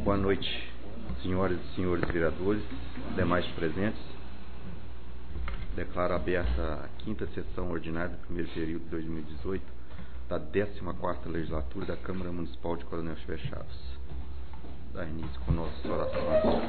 Boa noite, senhoras e senhores vereadores, demais presentes. Declaro aberta a quinta sessão ordinária do primeiro período de 2018 da 14ª Legislatura da Câmara Municipal de Coronel Xavier Chaves. Dar início com nossas orações.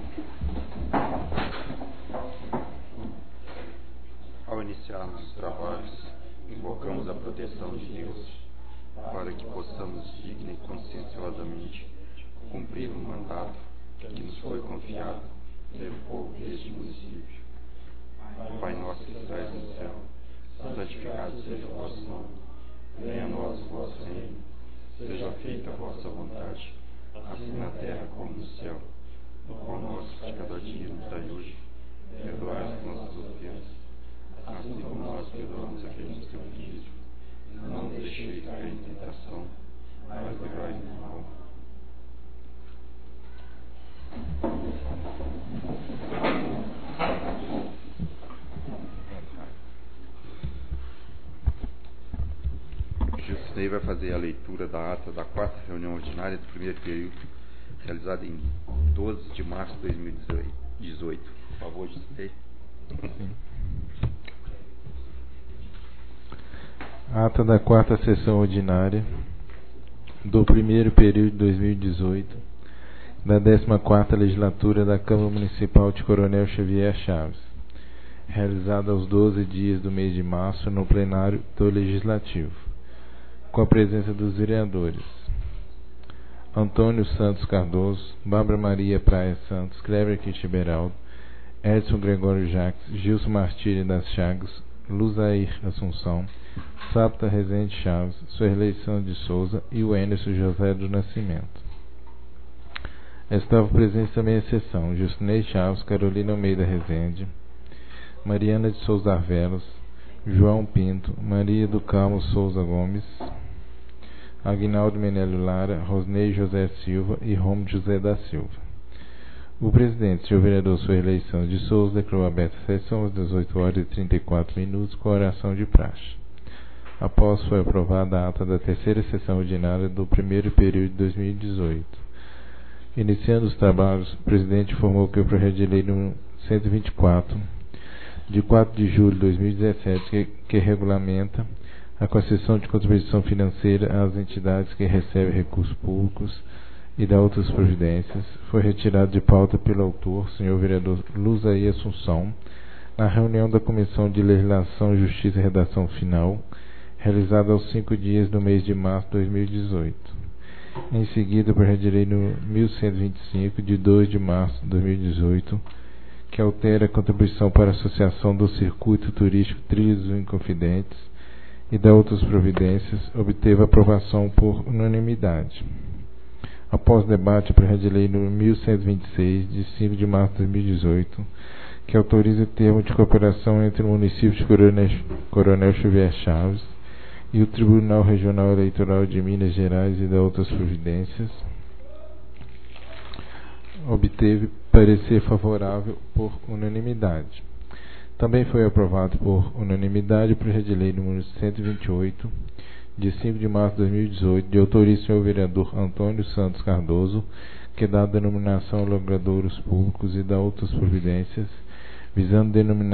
Ao iniciarmos os trabalhos, invocamos a proteção de Deus para que possamos digna e conscienciosamente cumprir o mandato que nos foi confiado pelo povo deste município. Pai nosso que estais no céu, santificado seja o vosso nome. Venha a nós o vosso reino. Seja feita a vossa vontade, assim na terra como no céu. O pão nosso de cada dia nos dai hoje. Perdoai as nossas ofensas, assim como nós perdoamos a quem nos tem ofendido. Não nos deixeis cair em tentação, mas livrai-nos do mal. Justinei vai fazer a leitura da ata da 4ª reunião ordinária do primeiro período, realizada em 12 de março de 2018. Por favor, Justinei. Ata da 4ª sessão ordinária do primeiro período de 2018 da 14ª Legislatura da Câmara Municipal de Coronel Xavier Chaves, realizada aos 12 dias do mês de março no plenário do Legislativo, com a presença dos vereadores Antônio Santos Cardoso, Bárbara Maria Praia Santos, Cleber Quitiberaldo, Edson Gregório Jacques, Gilson Martírio das Chagas, Luzair Assunção, Sapta Rezende Chaves, Suerlei Santos de Souza e o Enerson José do Nascimento. Estavam presentes também a sessão Justinei Chaves, Carolina Almeida Rezende, Mariana de Souza Arvelos, João Pinto, Maria do Carmo Souza Gomes, Aguinaldo Menélio Lara, Rosnei José Silva e Romo José da Silva. O presidente, senhor vereador Suerlei Santos de Souza, declarou aberta a sessão às 18h34 com a oração de praxe. Após foi aprovada a ata da terceira sessão ordinária do primeiro período de 2018. Iniciando os trabalhos, o presidente informou que o projeto de lei número 124, de 4 de julho de 2017, que regulamenta a concessão de contribuição financeira às entidades que recebem recursos públicos e da outras providências, foi retirado de pauta pelo autor, senhor vereador Luzair Assunção, na reunião da Comissão de Legislação, Justiça e Redação Final, realizada aos 5 dias do mês de março de 2018. Em seguida, o projeto de lei no 1125, de 2 de março de 2018, que altera a contribuição para a Associação do Circuito Turístico Trilhas do Inconfidentes e da outras providências, obteve aprovação por unanimidade. Após debate, o projeto de lei no 1126, de 5 de março de 2018, que autoriza o termo de cooperação entre o município de Coronel Xavier Chaves e o Tribunal Regional Eleitoral de Minas Gerais e da outras providências, obteve parecer favorável por unanimidade. Também foi aprovado por unanimidade o projeto de lei número 128, de 5 de março de 2018, de autoria do senhor vereador Antônio Santos Cardoso, que dá denominação a logradouros públicos e da outras providências, visando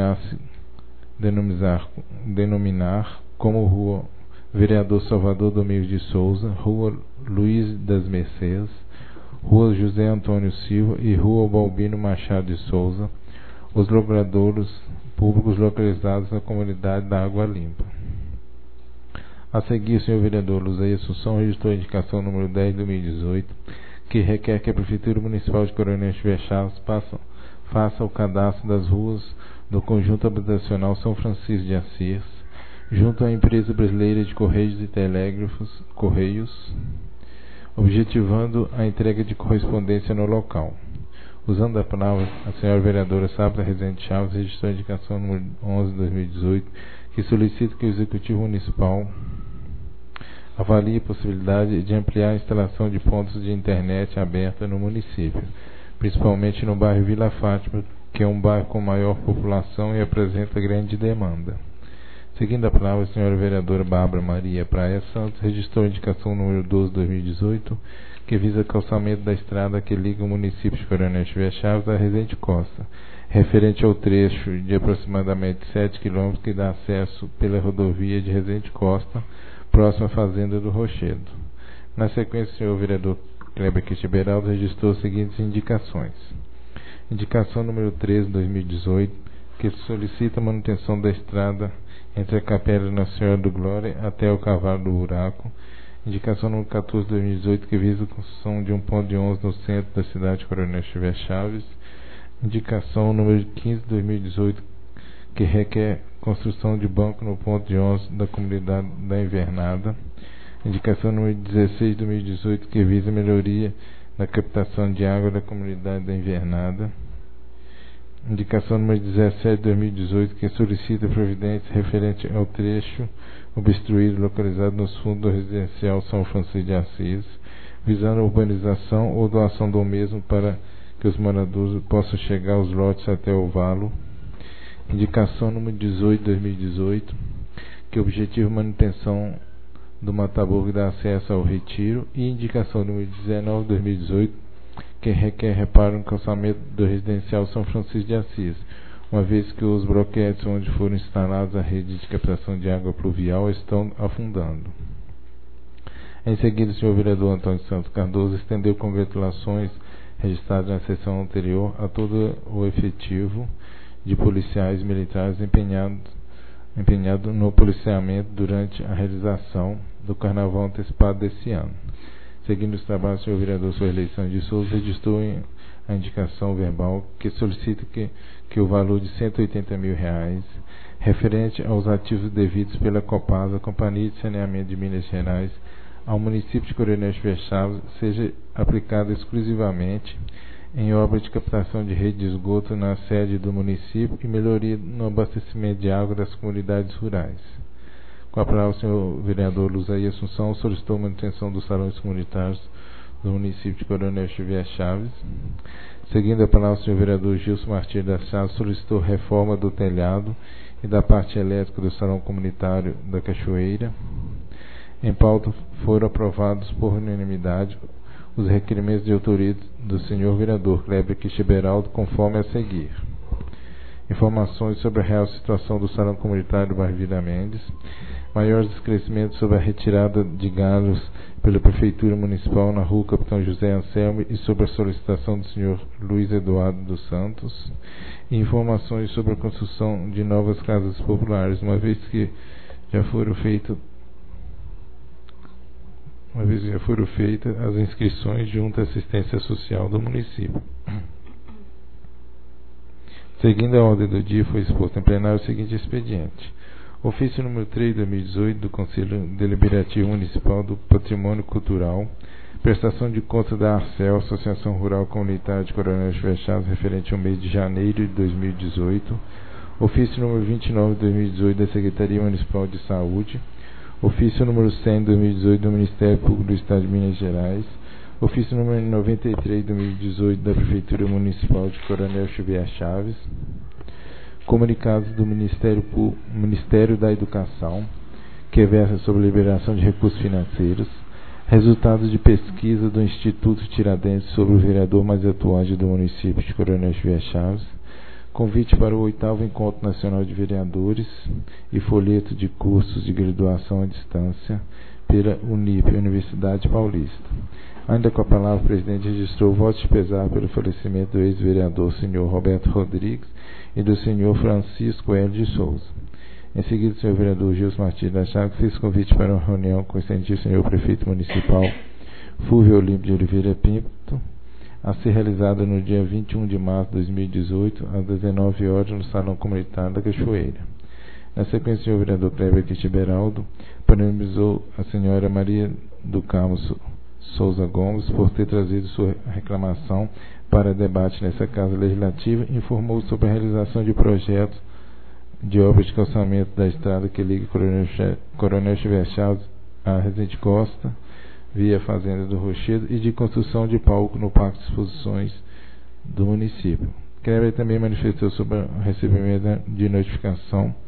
denominar como Rua Vereador Salvador Domingos de Souza, Rua Luiz das Mercês, Rua José Antônio Silva e Rua Balbino Machado de Souza, os logradouros públicos localizados na comunidade da Água Limpa. A seguir, o senhor vereador Luzair Assunção registrou a indicação número 10 de 2018, que requer que a Prefeitura Municipal de Coronel Xavier Chaves faça o cadastro das ruas do Conjunto Habitacional São Francisco de Assis, junto à Empresa Brasileira de Correios e Telégrafos, Correios, objetivando a entrega de correspondência no local. Usando a palavra, a senhora vereadora Sapta Rezende Chaves registrou a indicação número 11 de 2018, que solicita que o Executivo Municipal avalie a possibilidade de ampliar a instalação de pontos de internet aberta no município, principalmente no bairro Vila Fátima, que é um bairro com maior população e apresenta grande demanda. Seguindo a palavra, a senhora vereadora Bárbara Maria Praia Santos registrou a indicação número 12/2018, que visa calçamento da estrada que liga o município de Coronel Xavier Chaves a Resende Costa, referente ao trecho de aproximadamente 7 km que dá acesso pela rodovia de Resende Costa, próxima à fazenda do Rochedo. Na sequência, o senhor vereador Kleber Quitiberaldo registrou as seguintes indicações. Indicação número 13/2018, que solicita a manutenção da estrada entre a Capela Nossa Senhora do Glória até o Cavalo do Buraco. Indicação número 14/2018, que visa a construção de um ponto de ônibus no centro da cidade de Coronel Xavier Chaves. Indicação número 15/2018, que requer construção de banco no ponto de ônibus da comunidade da Invernada. Indicação número 16/2018, que visa melhoria na captação de água da comunidade da Invernada. Indicação número 17/2018, que solicita providências referente ao trecho obstruído localizado nos fundos do residencial São Francisco de Assis, visando a urbanização ou doação do mesmo para que os moradores possam chegar aos lotes até o valo. Indicação número 18/2018, que objetiva a manutenção do mataburro que dá acesso ao retiro. E indicação número 19/2018, que requer reparo no calçamento do residencial São Francisco de Assis, uma vez que os broquetes onde foram instalados a rede de captação de água pluvial estão afundando. Em seguida, o senhor vereador Antônio Santos Cardoso estendeu congratulações registradas na sessão anterior a todo o efetivo de policiais militares empenhado no policiamento durante a realização do carnaval antecipado desse ano. Seguindo os trabalhos, o senhor vereador sua eleição de Souza registrou a indicação verbal que solicita que o valor de R$180 mil, referente aos ativos devidos pela Copasa, Companhia de Saneamento de Minas Gerais, ao município de Coronel Xavier Chaves, seja aplicado exclusivamente em obra de captação de rede de esgoto na sede do município e melhoria no abastecimento de água das comunidades rurais. Com a palavra, o senhor vereador Luzaí Assunção solicitou a manutenção dos salões comunitários do município de Coronel Xavier Chaves. Seguindo a palavra, o senhor vereador Gilson Martins das Chaves solicitou reforma do telhado e da parte elétrica do salão comunitário da Cachoeira. Em pauta foram aprovados por unanimidade os requerimentos de autoria do senhor vereador Kleber Quitiberaldo, conforme a seguir. Informações sobre a real situação do salão comunitário do bairro Vila Mendes. Maiores esclarecimentos sobre a retirada de galhos pela Prefeitura Municipal na rua Capitão José Anselmo e sobre a solicitação do senhor Luiz Eduardo dos Santos. E informações sobre a construção de novas casas populares, uma vez que já foram feitas as inscrições junto à assistência social do município. Seguindo a ordem do dia, foi exposto em plenário o seguinte expediente. Ofício número 3/2018 do Conselho Deliberativo Municipal do Patrimônio Cultural, prestação de contas da ARCEL, Associação Rural Comunitária de Coronel Xavier Chaves, referente ao mês de janeiro de 2018. Ofício número 29/2018 da Secretaria Municipal de Saúde. Ofício número 100/2018 do Ministério Público do Estado de Minas Gerais. Ofício número 93/2018 da Prefeitura Municipal de Coronel Xavier Chaves. Comunicados do Ministério da Educação, que versa sobre liberação de recursos financeiros. Resultados de pesquisa do Instituto Tiradentes sobre o vereador mais atuante do município de Coronel Xavier Chaves. Convite para o 8º Encontro Nacional de Vereadores e folheto de cursos de graduação à distância pela Unip, Universidade Paulista. Ainda com a palavra, o presidente registrou votos de pesar pelo falecimento do ex-vereador senhor Roberto Rodrigues e do senhor Francisco Hélio de Souza. Em seguida, o senhor vereador Gilson Martins da Chagas fez convite para uma reunião com o excelentíssimo senhor prefeito municipal Fúvio Olímpio de Oliveira Pinto, a ser realizada no dia 21 de março de 2018, às 19 horas, no Salão Comunitário da Cachoeira. Na sequência, o senhor vereador Kleber Quitiberaldo parabenizou a senhora Maria do Carmo Souza Gomes por ter trazido sua reclamação para debate nessa Casa Legislativa e informou sobre a realização de projetos de obras de calçamento da estrada que liga Coronel Xavier Chaves a Resende Costa, via Fazenda do Rochedo, e de construção de palco no Parque de Exposições do município. Kleber também manifestou sobre o recebimento de notificação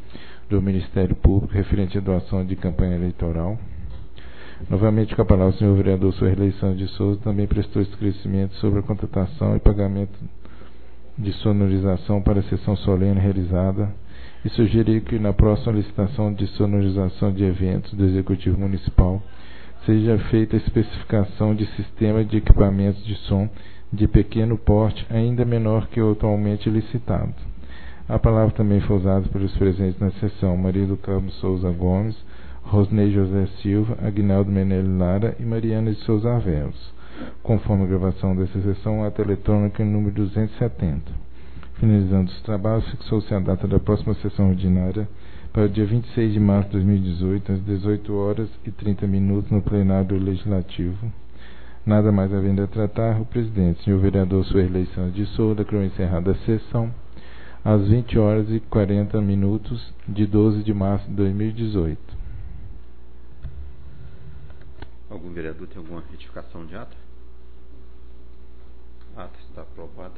do Ministério Público referente à doação de campanha eleitoral. Novamente, com a palavra, o senhor vereador Sueli Eleição de Souza também prestou esclarecimento sobre a contratação e pagamento de sonorização para a sessão solene realizada e sugeriu que na próxima licitação de sonorização de eventos do Executivo Municipal seja feita a especificação de sistema de equipamentos de som de pequeno porte, ainda menor que o atualmente licitado. A palavra também foi usada pelos presentes na sessão: Maria do Carmo Souza Gomes, Rosnei José Silva, Aguinaldo Menelo Lara e Mariana de Souza Avelos. Conforme a gravação dessa sessão, ata eletrônica número 270. Finalizando os trabalhos, fixou-se a data da próxima sessão ordinária para o dia 26 de março de 2018, às 18h30, no plenário do Legislativo. Nada mais havendo a tratar, o presidente, senhor vereador Sueli Eleição de Souza, declarou encerrada a sessão às 20h40 de 12 de março de 2018. Algum vereador tem alguma retificação de ata? A ata está aprovada.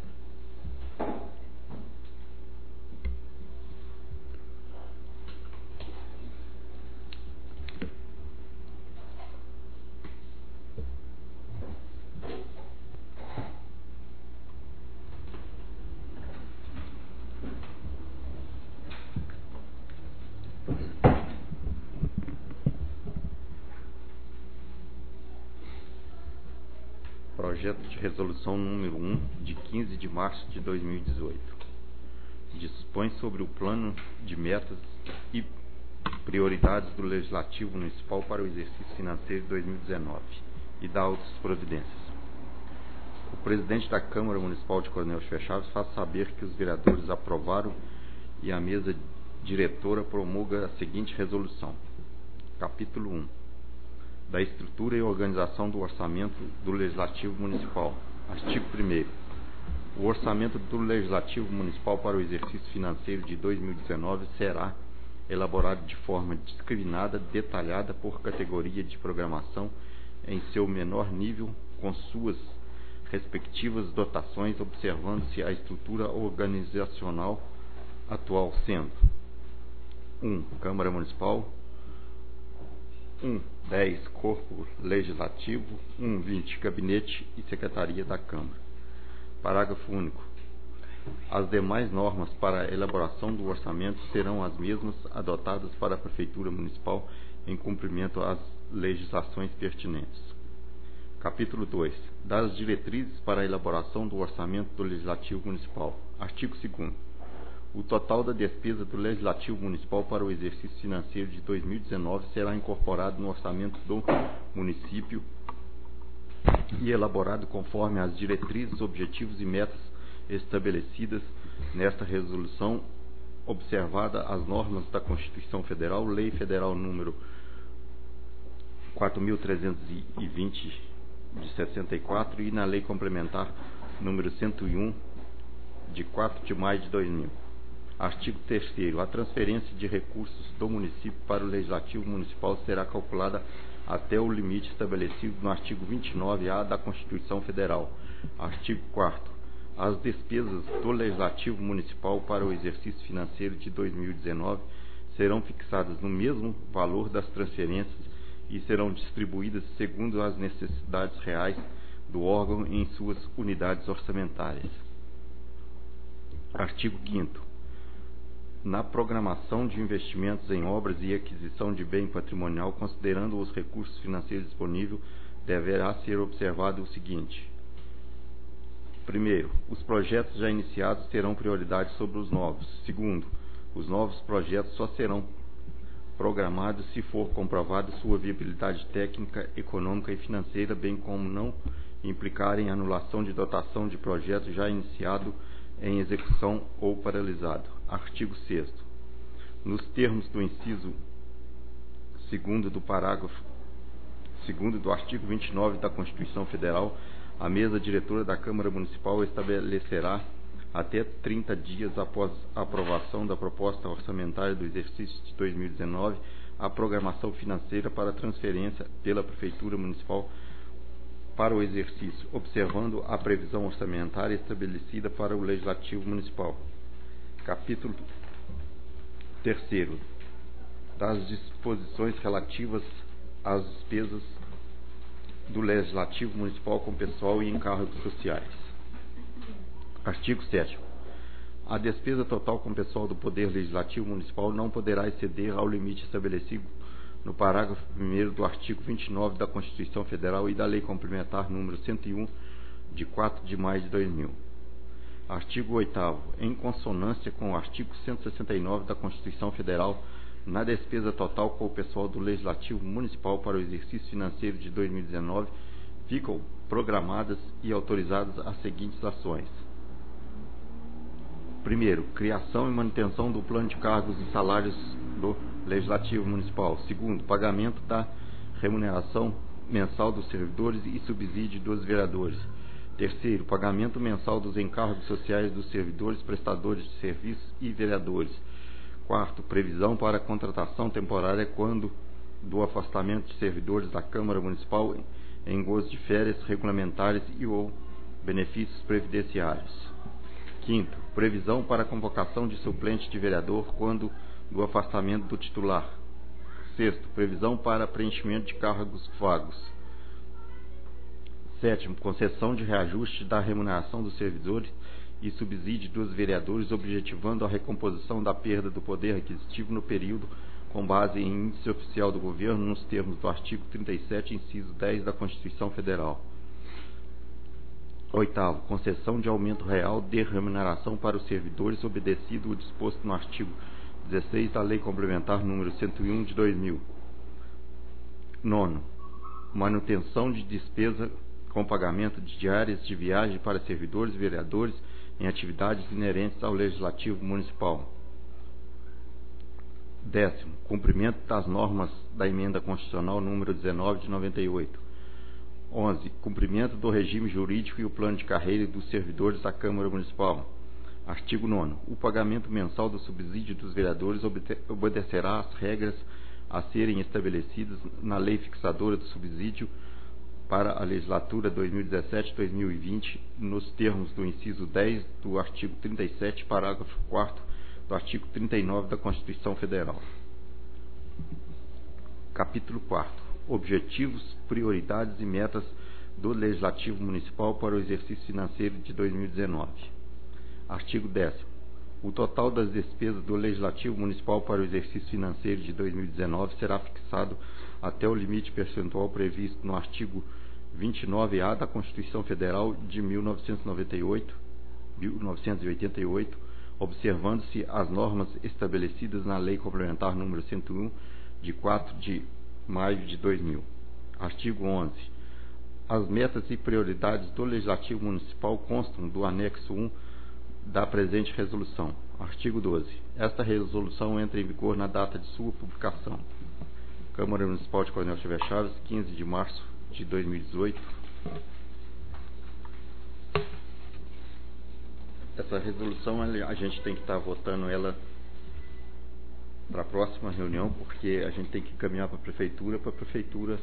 Projeto de resolução número 1, de 15 de março de 2018. Dispõe sobre o plano de metas e prioridades do Legislativo Municipal para o exercício financeiro de 2019 e dá outras providências. O presidente da Câmara Municipal de Coronel Chaves faz saber que os vereadores aprovaram e a mesa diretora promulga a seguinte resolução. Capítulo 1. Da estrutura e organização do orçamento do Legislativo Municipal. Artigo 1º. O orçamento do Legislativo Municipal para o exercício financeiro de 2019 será elaborado de forma discriminada, detalhada por categoria de programação em seu menor nível, com suas respectivas dotações, observando-se a estrutura organizacional atual, sendo 1. Câmara Municipal, 10. Corpo Legislativo, 20. Gabinete e Secretaria da Câmara. Parágrafo único. As demais normas para a elaboração do orçamento serão as mesmas adotadas para a Prefeitura Municipal em cumprimento às legislações pertinentes. Capítulo 2. Das diretrizes para a elaboração do orçamento do Legislativo Municipal. Artigo 2º. O total da despesa do Legislativo Municipal para o exercício financeiro de 2019 será incorporado no orçamento do município e elaborado conforme as diretrizes, objetivos e metas estabelecidas nesta resolução, observada as normas da Constituição Federal, Lei Federal número 4.320 de 64 e na Lei Complementar número 101 de 4 de maio de 2000. Artigo 3º. A transferência de recursos do município para o Legislativo Municipal será calculada até o limite estabelecido no artigo 29-A da Constituição Federal. Artigo 4º. As despesas do Legislativo Municipal para o exercício financeiro de 2019 serão fixadas no mesmo valor das transferências e serão distribuídas segundo as necessidades reais do órgão em suas unidades orçamentárias. Artigo 5º. Na programação de investimentos em obras e aquisição de bem patrimonial, considerando os recursos financeiros disponíveis, deverá ser observado o seguinte. Primeiro, os projetos já iniciados terão prioridade sobre os novos. Segundo, os novos projetos só serão programados se for comprovada sua viabilidade técnica, econômica e financeira, bem como não implicarem anulação de dotação de projeto já iniciado em execução ou paralisado. Artigo 6º. Nos termos do inciso 2º do parágrafo 2º do artigo 29 da Constituição Federal, a mesa diretora da Câmara Municipal estabelecerá, até 30 dias após a aprovação da proposta orçamentária do exercício de 2019, a programação financeira para transferência pela Prefeitura Municipal para o exercício, observando a previsão orçamentária estabelecida para o Legislativo Municipal. Capítulo 3º. das disposições relativas às despesas do Legislativo Municipal com pessoal e encargos sociais. Artigo 7º. A despesa total com pessoal do Poder Legislativo Municipal não poderá exceder ao limite estabelecido no parágrafo 1º do artigo 29 da Constituição Federal e da Lei Complementar número 101, de 4 de maio de 2000. Artigo 8º. Em consonância com o artigo 169 da Constituição Federal, na despesa total com o pessoal do Legislativo Municipal para o exercício financeiro de 2019, ficam programadas e autorizadas as seguintes ações. Primeiro, criação e manutenção do plano de cargos e salários do Legislativo Municipal. Segundo, pagamento da remuneração mensal dos servidores e subsídio dos vereadores. Terceiro, pagamento mensal dos encargos sociais dos servidores, prestadores de serviços e vereadores. Quarto, previsão para contratação temporária quando do afastamento de servidores da Câmara Municipal em gozo de férias regulamentares e ou benefícios previdenciários. Quinto, previsão para convocação de suplente de vereador quando do afastamento do titular. Sexto, previsão para preenchimento de cargos vagos. Sétimo, concessão de reajuste da remuneração dos servidores e subsídio dos vereadores, objetivando a recomposição da perda do poder aquisitivo no período com base em índice oficial do governo nos termos do artigo 37, inciso 10 da Constituição Federal. Oitavo, concessão de aumento real de remuneração para os servidores, obedecido o disposto no artigo 16 da Lei Complementar número 101 de 2000. Nono, manutenção de despesa com pagamento de diárias de viagem para servidores e vereadores em atividades inerentes ao Legislativo Municipal. Décimo, cumprimento das normas da Emenda Constitucional número 19 de 98. 11. Cumprimento do regime jurídico e o plano de carreira dos servidores da Câmara Municipal. Artigo 9º. O pagamento mensal do subsídio dos vereadores obedecerá às regras a serem estabelecidas na lei fixadora do subsídio para a legislatura 2017-2020, nos termos do inciso 10 do artigo 37, parágrafo 4º do artigo 39 da Constituição Federal. Capítulo 4º. Objetivos, prioridades e metas do Legislativo Municipal para o exercício financeiro de 2019. Artigo 10º. O total das despesas do Legislativo Municipal para o exercício financeiro de 2019 será fixado até o limite percentual previsto no artigo 29A da Constituição Federal de 1988, observando-se as normas estabelecidas na Lei Complementar número 101, de 4 de maio de 2000. Artigo 11. As metas e prioridades do Legislativo Municipal constam do anexo 1 da presente resolução. Artigo 12. Esta resolução entra em vigor na data de sua publicação. Câmara Municipal de Coronel Xavier Chaves, 15 de março de 2018. Essa resolução a gente tem que estar votando ela para a próxima reunião, porque a gente tem que encaminhar para a prefeitura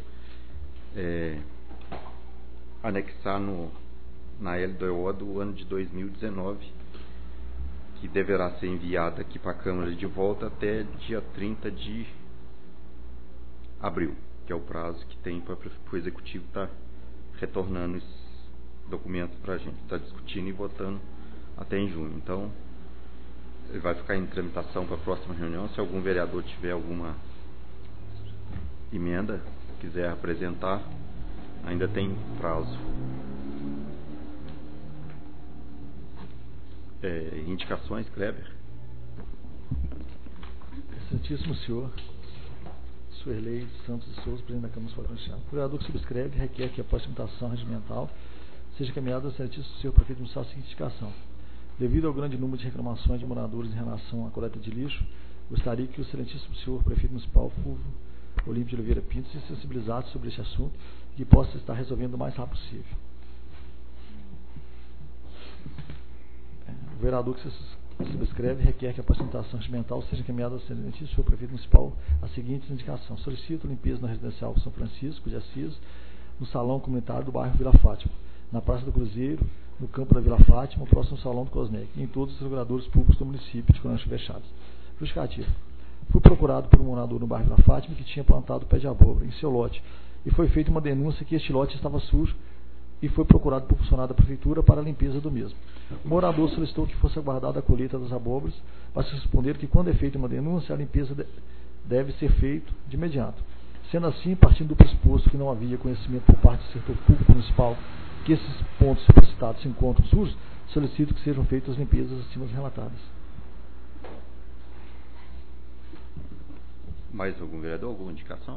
anexar na LDO do ano de 2019, que deverá ser enviada aqui para a Câmara de volta até dia 30 de abril, que é o prazo que tem para o Executivo estar retornando esses documentos para a gente, estar discutindo e votando até em junho. Então, ele vai ficar em tramitação para a próxima reunião. Se algum vereador tiver alguma emenda, quiser apresentar, ainda tem prazo. Indicações, Kleber. Excelentíssimo senhor Suerlei Santos de Souza, presidente da Câmara Municipal de Constituição. O vereador que subscreve requer que após a tramitação regimental seja encaminhado ao excelentíssimo senhor prefeito municipal a seguinte indicação. Devido ao grande número de reclamações de moradores em relação à coleta de lixo, gostaria que o excelentíssimo senhor prefeito municipal Fulvio Olímpio de Oliveira Pinto se sensibilizasse sobre este assunto e que possa estar resolvendo o mais rápido possível. O vereador que se subscreve requer que a tramitação regimental seja encaminhada ao excelentíssimo senhor prefeito municipal a seguinte indicação. Solicito limpeza na residencial São Francisco de Assis, no salão comunitário do bairro Vila Fátima, na Praça do Cruzeiro, no campo da Vila Fátima, próximo ao Salão do Cosmec, e em todos os reguladores públicos do município de Coronel Xavier Chaves. Justificativa. Fui procurado por um morador no bairro da Fátima que tinha plantado pé de abóbora em seu lote e foi feita uma denúncia que este lote estava sujo e foi procurado por funcionário da prefeitura para a limpeza do mesmo. O morador solicitou que fosse aguardada a colheita das abóboras, mas responderam que quando é feita uma denúncia, a limpeza deve ser feita de imediato. Sendo assim, partindo do pressuposto que não havia conhecimento por parte do setor público municipal que esses pontos solicitados se encontram sujos, solicito que sejam feitas as limpezas acima relatadas. Mais algum vereador? Alguma indicação?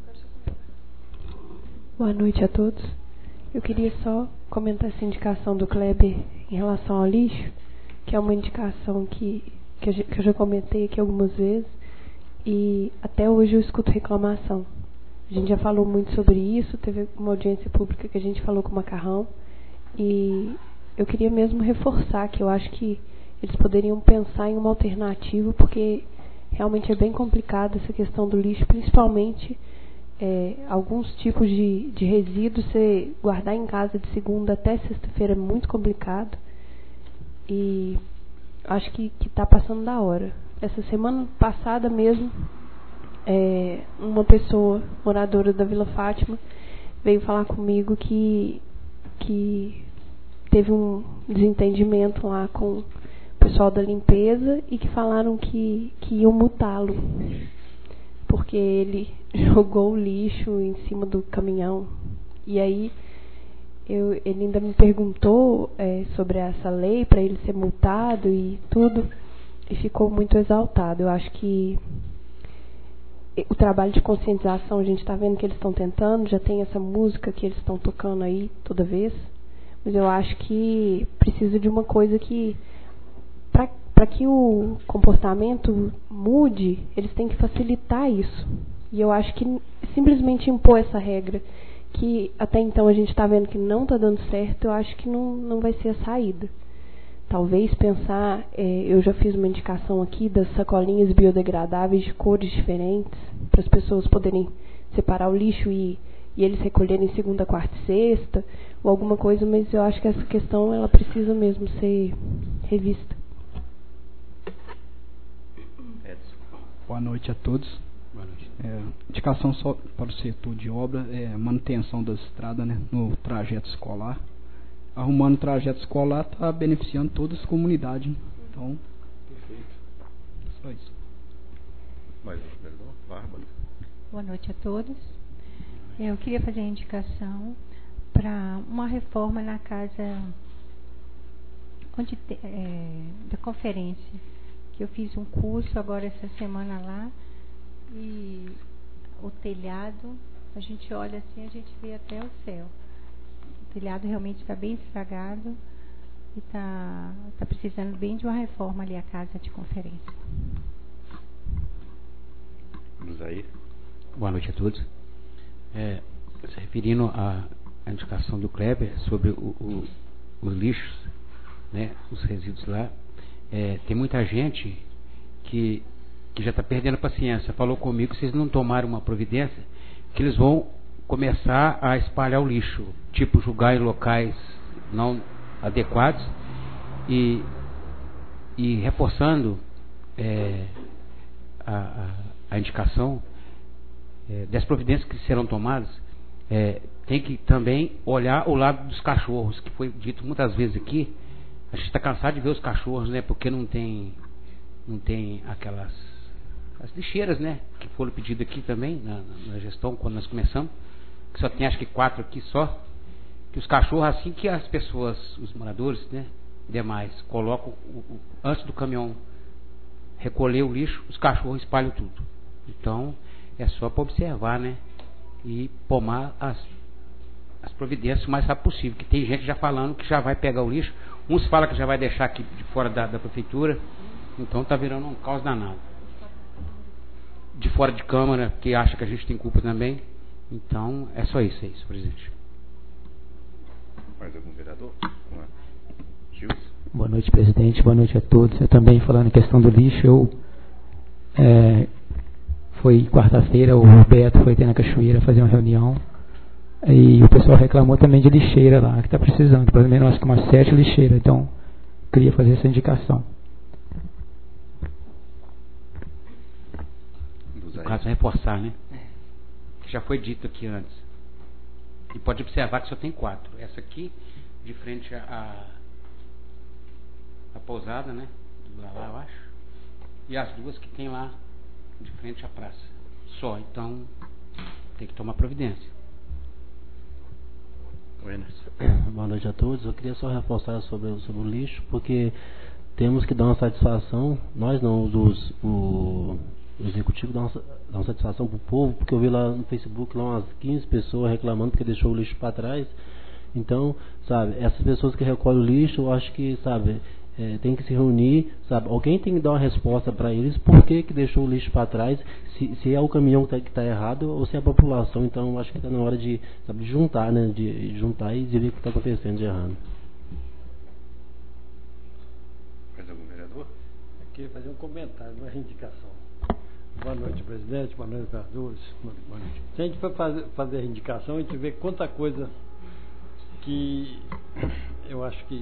Boa noite a todos. Eu queria só comentar essa indicação do Kleber em relação ao lixo, que é uma indicação que eu já comentei aqui algumas vezes e até hoje eu escuto reclamação. A gente já falou muito sobre isso, teve uma audiência pública que a gente falou com o Macarrão e eu queria mesmo reforçar que eu acho que eles poderiam pensar em uma alternativa, porque realmente é bem complicado essa questão do lixo, principalmente alguns tipos de resíduos, você guardar em casa de segunda até sexta-feira é muito complicado e acho que está passando da hora. Essa semana passada mesmo, uma pessoa moradora da Vila Fátima veio falar comigo que teve um desentendimento lá com o pessoal da limpeza e que falaram que iam multá-lo porque ele jogou o lixo em cima do caminhão. E aí ele ainda me perguntou sobre essa lei para ele ser multado e tudo, e ficou muito exaltado. Eu acho que o trabalho de conscientização, a gente está vendo que eles estão tentando, já tem essa música que eles estão tocando aí toda vez, mas eu acho que precisa de uma coisa que, para que o comportamento mude, eles têm que facilitar isso. E eu acho que simplesmente impor essa regra, que até então a gente está vendo que não está dando certo, eu acho que não vai ser a saída. Talvez pensar, eu já fiz uma indicação aqui das sacolinhas biodegradáveis de cores diferentes, para as pessoas poderem separar o lixo e eles recolherem segunda, quarta e sexta, ou alguma coisa, mas eu acho que essa questão ela precisa mesmo ser revista. Boa noite a todos. Boa noite. Indicação só para o setor de obra, manutenção das estradas, né, no trajeto escolar. Arrumando o trajeto escolar está beneficiando todas as comunidades. Então, perfeito. Só isso. Mais um vereador? Bárbara. Boa noite a todos. Eu queria fazer a indicação para uma reforma na casa da conferência. Eu fiz um curso agora essa semana lá e o telhado, a gente olha assim, a gente vê até o céu. O telhado realmente está bem estragado e está precisando bem de uma reforma ali a casa de conferência. Vamos aí. Boa noite a todos. Se referindo à indicação do Kleber sobre os lixos, né, os resíduos lá, tem muita gente que já está perdendo a paciência. Falou comigo que vocês não tomaram uma providência, que eles vão começar a espalhar o lixo, tipo jogar em locais não adequados e reforçando a indicação das providências que serão tomadas. Tem que também olhar o lado dos cachorros, que foi dito muitas vezes aqui. A gente está cansado de ver os cachorros, né? Porque não tem aquelas as lixeiras, né? Que foram pedidas aqui também na gestão quando nós começamos. Que só tem acho que 4 aqui só. Que os cachorros, assim que as pessoas, os moradores, né? Demais, colocam antes do caminhão recolher o lixo, os cachorros espalham tudo. Então é só para observar, né? E tomar as providências o mais rápido possível. Que tem gente já falando que já vai pegar o lixo. Uns falam que já vai deixar aqui de fora da prefeitura. Então está virando um caos danado. De fora de Câmara, que acha que a gente tem culpa também. Então é só isso, presidente. Mais algum vereador? Gilson. Boa noite, presidente. Boa noite a todos. Eu também, falando em questão do lixo, foi quarta-feira, o Roberto foi ter na Cachoeira fazer uma reunião. E o pessoal reclamou também de lixeira lá, que está precisando, pelo menos acho que umas 7 lixeiras. Então, queria fazer essa indicação. caso, reforçar, né? Que já foi dito aqui antes. E pode observar que só tem 4. Essa aqui, de frente à pousada, né? Lá eu acho. E as 2 que tem lá, de frente à praça. Só, então, tem que tomar providência. Boa noite a todos. Eu queria só reforçar sobre o lixo, porque temos que dar uma satisfação, nós não, o executivo dá uma satisfação pro povo, porque eu vi lá no Facebook lá umas 15 pessoas reclamando porque deixou o lixo para trás. Então, sabe, essas pessoas que recolhem o lixo, eu acho que, sabe, tem que se reunir, sabe, alguém tem que dar uma resposta para eles, por que deixou o lixo para trás, se é o caminhão que está errado ou se é a população. Então, eu acho que está na hora de, sabe, de juntar, né, de juntar e ver o que está acontecendo de errado. Mais algum vereador? Eu queria fazer um comentário, uma reivindicação. Boa noite, presidente, boa noite, vereadores. Boa noite. Se a gente for fazer a reivindicação, a gente vê quanta coisa que eu acho que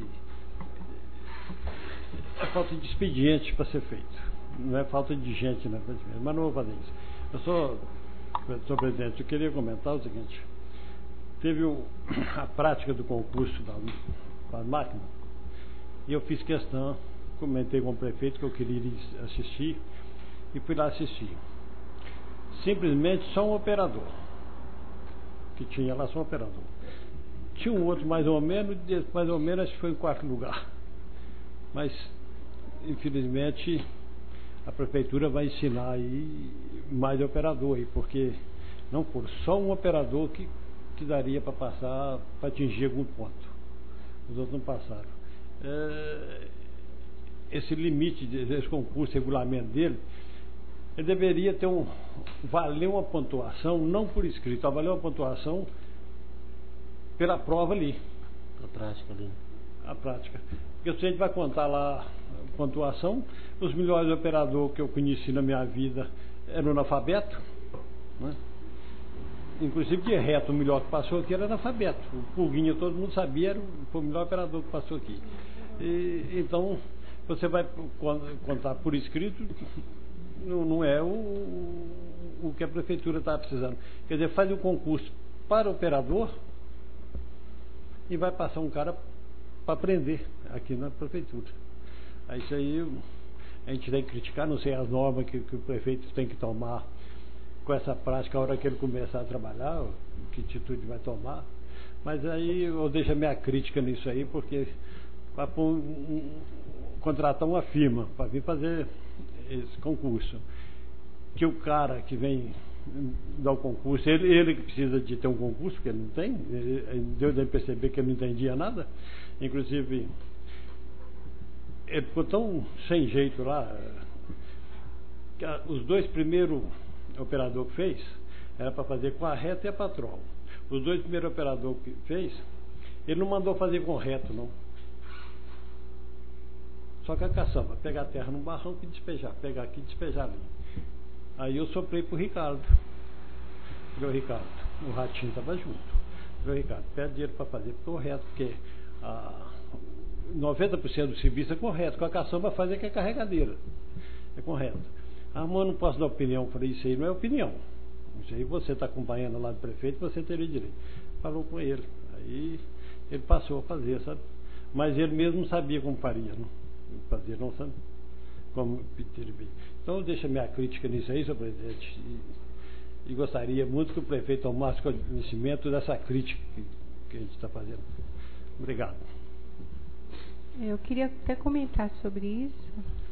é falta de expediente para ser feito. Não é falta de gente, né? Mas não vou fazer isso. Senhor presidente, eu queria comentar o seguinte. Teve a prática do concurso das máquinas e eu fiz questão, comentei com o prefeito que eu queria assistir e fui lá assistir. Simplesmente só um operador. Que tinha lá só um operador. Tinha um outro mais ou menos acho que foi em 4º lugar. Mas, infelizmente, a prefeitura vai ensinar aí mais operador aí, porque não for só um operador que daria para passar, para atingir algum ponto. Os outros não passaram. Esse limite desse concurso, regulamento dele, ele deveria ter valer uma pontuação, não por escrito, valer uma pontuação pela prova ali. A prática ali. A prática. Porque se a gente vai contar lá a pontuação, os melhores operadores que eu conheci na minha vida eram analfabeto, né? Inclusive de reto, o melhor que passou aqui era analfabeto. O Pulguinha, todo mundo sabia, foi o melhor operador que passou aqui. Então, você vai contar por escrito, não é o que a prefeitura está precisando. Quer dizer, faz um concurso para operador e vai passar um cara para aprender aqui na prefeitura. Aí isso aí a gente tem que criticar, não sei as normas que o prefeito tem que tomar com essa prática a hora que ele começar a trabalhar, que atitude vai tomar, mas aí eu deixo a minha crítica nisso aí, porque para contratar uma firma para vir fazer esse concurso, que o cara que vem dar o concurso, ele que precisa de ter um concurso, porque ele não tem, deu de perceber que ele não entendia nada, inclusive ele ficou tão sem jeito lá, que os 2 primeiros operadores que fez, era para fazer com a reta e a patrol. Os 2 primeiros operadores que fez, ele não mandou fazer com reto, não. Só que a caçamba, pegar a terra no barranco e despejar, pegar aqui e despejar ali. Aí eu soprei pro Ricardo. Falei, Ricardo, o Ratinho estava junto. Falei, Ricardo, pede dinheiro para fazer correto, porque 90% do serviço é correto. Com a caçamba faz é que é carregadeira. É correto. Mas eu não posso dar opinião. Falei, isso aí não é opinião. Isso aí você está acompanhando lá do prefeito, você teria direito. Falou com ele. Aí ele passou a fazer, sabe? Mas ele mesmo não sabia como faria, não? Fazer, não sabe? Como ele veio. Então deixa minha crítica nisso aí, senhor presidente. E gostaria muito que o prefeito tomasse conhecimento dessa crítica que a gente está fazendo. Obrigado. Eu queria até comentar sobre isso.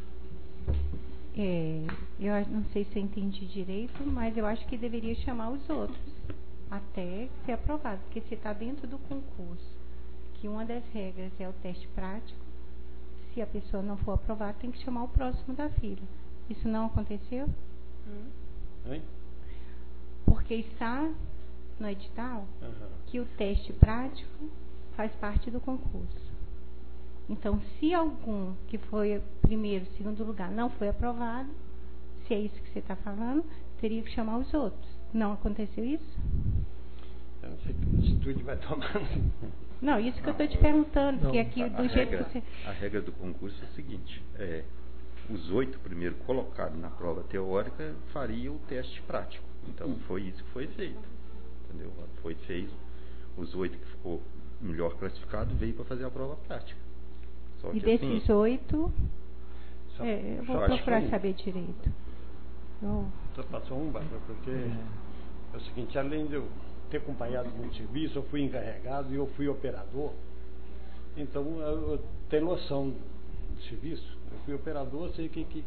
Eu não sei se eu entendi direito, mas eu acho que deveria chamar os outros até ser aprovado, porque se está dentro do concurso, que uma das regras é o teste prático, se a pessoa não for aprovada, tem que chamar o próximo da fila. Isso não aconteceu? Hein? Porque está no edital que o teste prático faz parte do concurso. Então, se algum que foi primeiro, segundo lugar, não foi aprovado, se é isso que você está falando, teria que chamar os outros. Não aconteceu isso? Eu não sei que atitude vai tomar. Não, isso que eu estou te perguntando, porque aqui do jeito que você... A regra do concurso é a seguinte, os 8 primeiros colocados na prova teórica fariam o teste prático. Então foi isso que foi feito, entendeu? Foi feito, os 8 que ficou melhor classificado veio para fazer a prova prática. Só e que, desses assim, 8, eu vou procurar saber direito. Só passou um, Bárbara, porque é o seguinte, além de eu ter acompanhado muito serviço, eu fui encarregado e eu fui operador, então eu tenho noção de serviço. Eu fui operador, sei que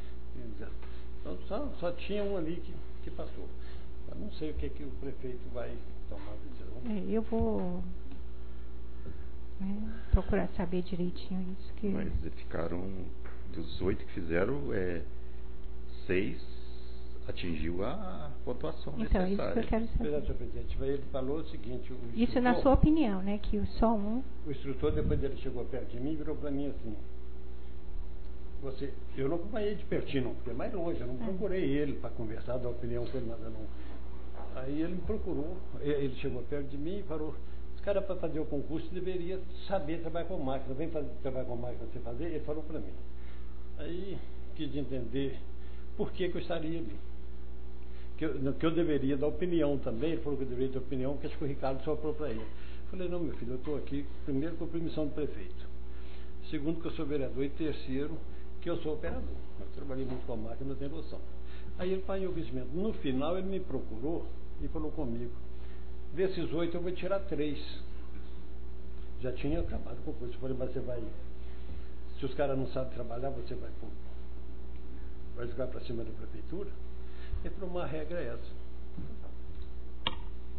então só tinha um ali que passou. Eu não sei o que o prefeito vai tomar decisão. Eu vou procurar saber direitinho isso. Mas ficaram, dos 8 que fizeram, 6 atingiu a pontuação então, necessária. Então, isso que eu quero saber. Senhor presidente, ele falou o seguinte... Isso na sua opinião, né? Que só um... O instrutor, depois ele chegou perto de mim, virou para mim assim... eu não acompanhei de pertinho, não, porque é mais longe, eu não procurei ele para conversar, dar opinião com ele, nada não. Aí ele me procurou, ele chegou perto de mim e falou... Esse cara, para fazer o concurso, deveria saber trabalhar com máquina. Vem trabalhar com máquina para você fazer? Ele falou para mim. Aí quis entender por que eu estaria ali. Que eu deveria dar opinião também. Ele falou que eu deveria dar opinião, porque acho que o Ricardo soprou para ele. Eu falei, não, meu filho, eu estou aqui, primeiro, com permissão do prefeito. Segundo, que eu sou vereador. E terceiro, que eu sou operador. Eu trabalhei muito com a máquina, não tenho noção. Aí ele faz o conhecimento. No final, ele me procurou e falou comigo, desses 8 eu vou tirar 3. Já tinha acabado com o concurso. Eu falei, mas você vai... Se os caras não sabem trabalhar, você vai jogar para cima da prefeitura? Ele falou, uma regra é essa.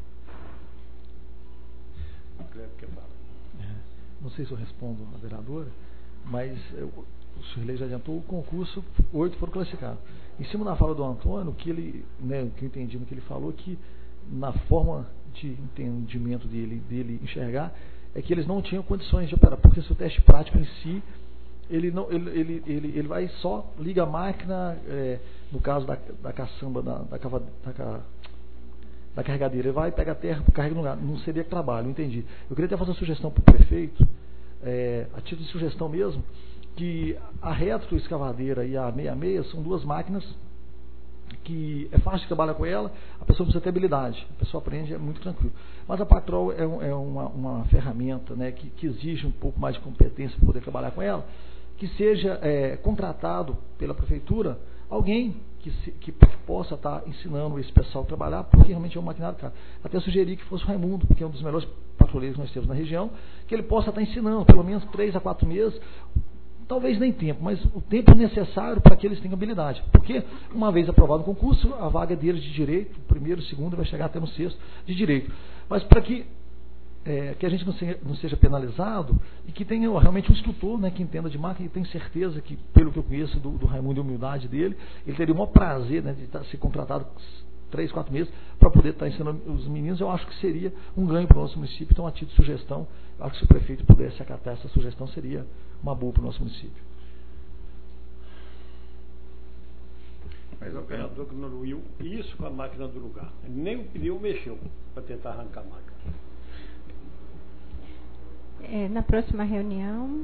O Cleber quer falar. Não sei se eu respondo a vereadora, mas o senhor Lei já adiantou, o concurso, 8 foram classificados. Em cima da fala do Antônio, o que eu entendi no que ele falou, que na forma de entendimento dele enxergar, é que eles não tinham condições de operar, porque se o teste prático em si, ele vai só, liga a máquina, no caso da caçamba, da carregadeira, ele vai, pega a terra, carrega no lugar, não seria trabalho, entendi. Eu queria até fazer uma sugestão para o prefeito, a título de sugestão mesmo, que a retroescavadeira e a 66 são 2 máquinas que é fácil de trabalhar com ela, a pessoa precisa ter habilidade, a pessoa aprende, é muito tranquilo. Mas a Patrol é uma ferramenta, né, que exige um pouco mais de competência para poder trabalhar com ela, que seja contratado pela prefeitura alguém que possa estar ensinando esse pessoal a trabalhar, porque realmente é um maquinário caro. Até sugeri que fosse o Raimundo, porque é um dos melhores patrulheiros que nós temos na região, que ele possa estar ensinando pelo menos 3 a 4 meses, talvez nem tempo, mas o tempo necessário para que eles tenham habilidade. Porque, uma vez aprovado o concurso, a vaga deles de direito, o primeiro, o segundo, vai chegar até no 6º de direito. Mas para que a gente não seja penalizado e que tenha realmente um instrutor, né, que entenda de máquina, e tenho certeza que, pelo que eu conheço do Raimundo e a humildade dele, ele teria o maior prazer, né, de ser contratado 3, 4 meses para poder estar ensinando os meninos. Eu acho que seria um ganho para o nosso município. Então, a título de sugestão, acho que se o prefeito pudesse acatar essa sugestão, seria uma boa para o nosso município. Mas o operador que não viu isso com a máquina do lugar, nem o pneu mexeu para tentar arrancar a máquina. Na próxima reunião,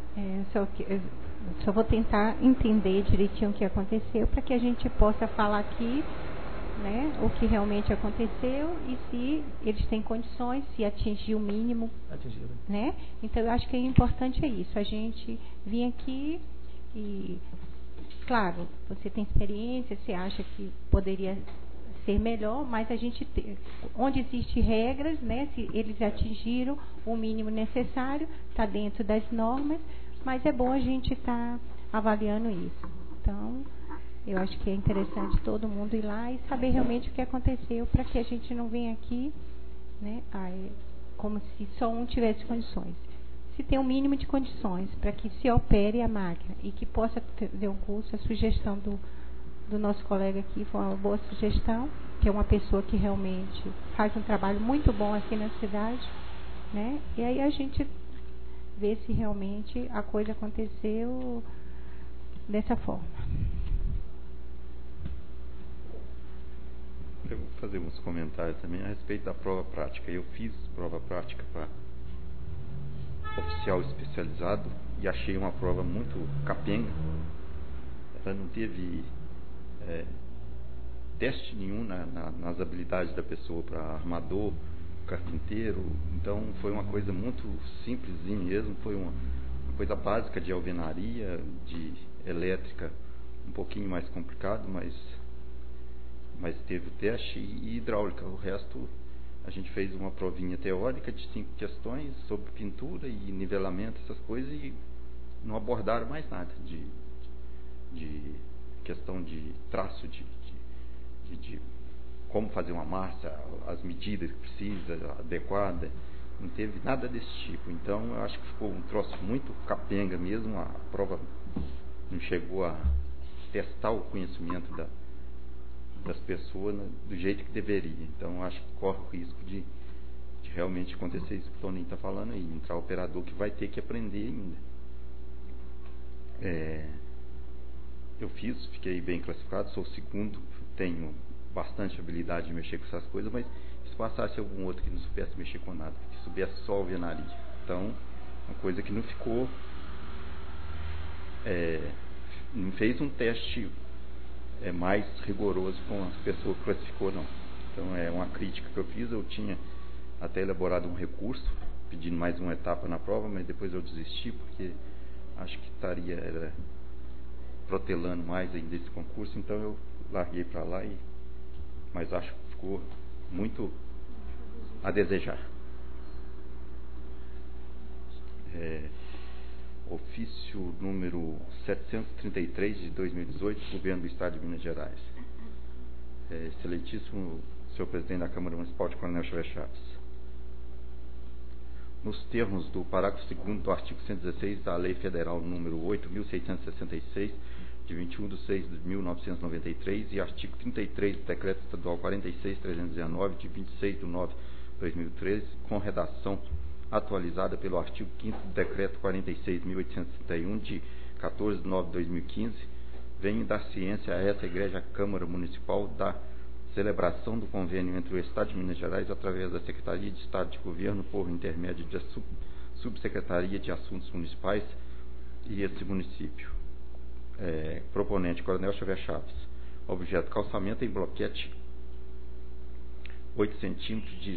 só vou tentar entender direitinho o que aconteceu, para que a gente possa falar aqui, né, o que realmente aconteceu e se eles têm condições, se atingir o mínimo. Atingiram. Né? Então, eu acho que o importante é isso, a gente vir aqui e, claro, você tem experiência, você acha que poderia ser melhor, mas a gente onde existem regras, né, se eles atingiram o mínimo necessário, está dentro das normas, mas é bom a gente estar avaliando isso. Então, eu acho que é interessante todo mundo ir lá e saber realmente o que aconteceu, para que a gente não venha aqui, né, como se só um tivesse condições. Se tem um mínimo de condições para que se opere a máquina e que possa ter um curso, a sugestão do nosso colega aqui foi uma boa sugestão, que é uma pessoa que realmente faz um trabalho muito bom aqui na cidade, né? E aí a gente vê se realmente a coisa aconteceu dessa forma. Eu vou fazer uns comentários também a respeito da prova prática. Eu fiz prova prática para oficial especializado e achei uma prova muito capenga, não teve teste nenhum nas habilidades da pessoa para armador, carpinteiro. Então foi uma coisa muito simplesinha mesmo, foi uma coisa básica de alvenaria, de elétrica, um pouquinho mais complicado, mas teve o teste, e hidráulica. O resto a gente fez uma provinha teórica de 5 questões sobre pintura e nivelamento, essas coisas, e não abordaram mais nada de questão de traço, de como fazer uma massa, as medidas que precisa, adequada. Não teve nada desse tipo. Então eu acho que ficou um troço muito capenga mesmo. A prova não chegou a testar o conhecimento das pessoas do jeito que deveria. Então eu acho que corre o risco de realmente acontecer isso que o Toninho está falando aí, entrar operador que vai ter que aprender ainda. Eu fiquei bem classificado, sou o segundo, tenho bastante habilidade de mexer com essas coisas, mas se passasse algum outro que não soubesse mexer com nada, que soubesse só alvenaria, então uma coisa que não ficou, não fez um teste mais rigoroso com as pessoas que classificou, não. Então é uma crítica que eu fiz. Eu tinha até elaborado um recurso pedindo mais uma etapa na prova, mas depois eu desisti porque acho que estaria protelando mais ainda esse concurso, então eu larguei para lá, mas acho que ficou muito a desejar. Ofício número 733 de 2018, Governo do Estado de Minas Gerais. Excelentíssimo senhor presidente da Câmara Municipal de Coronel Xavier Chaves. Nos termos do parágrafo 2º do artigo 116 da Lei Federal número 8.666, de 21/6/1993, e artigo 33 do Decreto Estadual 46.319, de 26/9/2013, com redação atualizada pelo artigo 5º do Decreto 46.861, de 14/9/2015, venho dar ciência a essa Igreja Câmara Municipal da celebração do convênio entre o Estado de Minas Gerais, através da Secretaria de Estado de Governo, por intermédio da Subsecretaria de Assuntos Municipais, e esse município. Proponente, Coronel Xavier Chaves. Objeto, calçamento em bloquete 8 centímetros de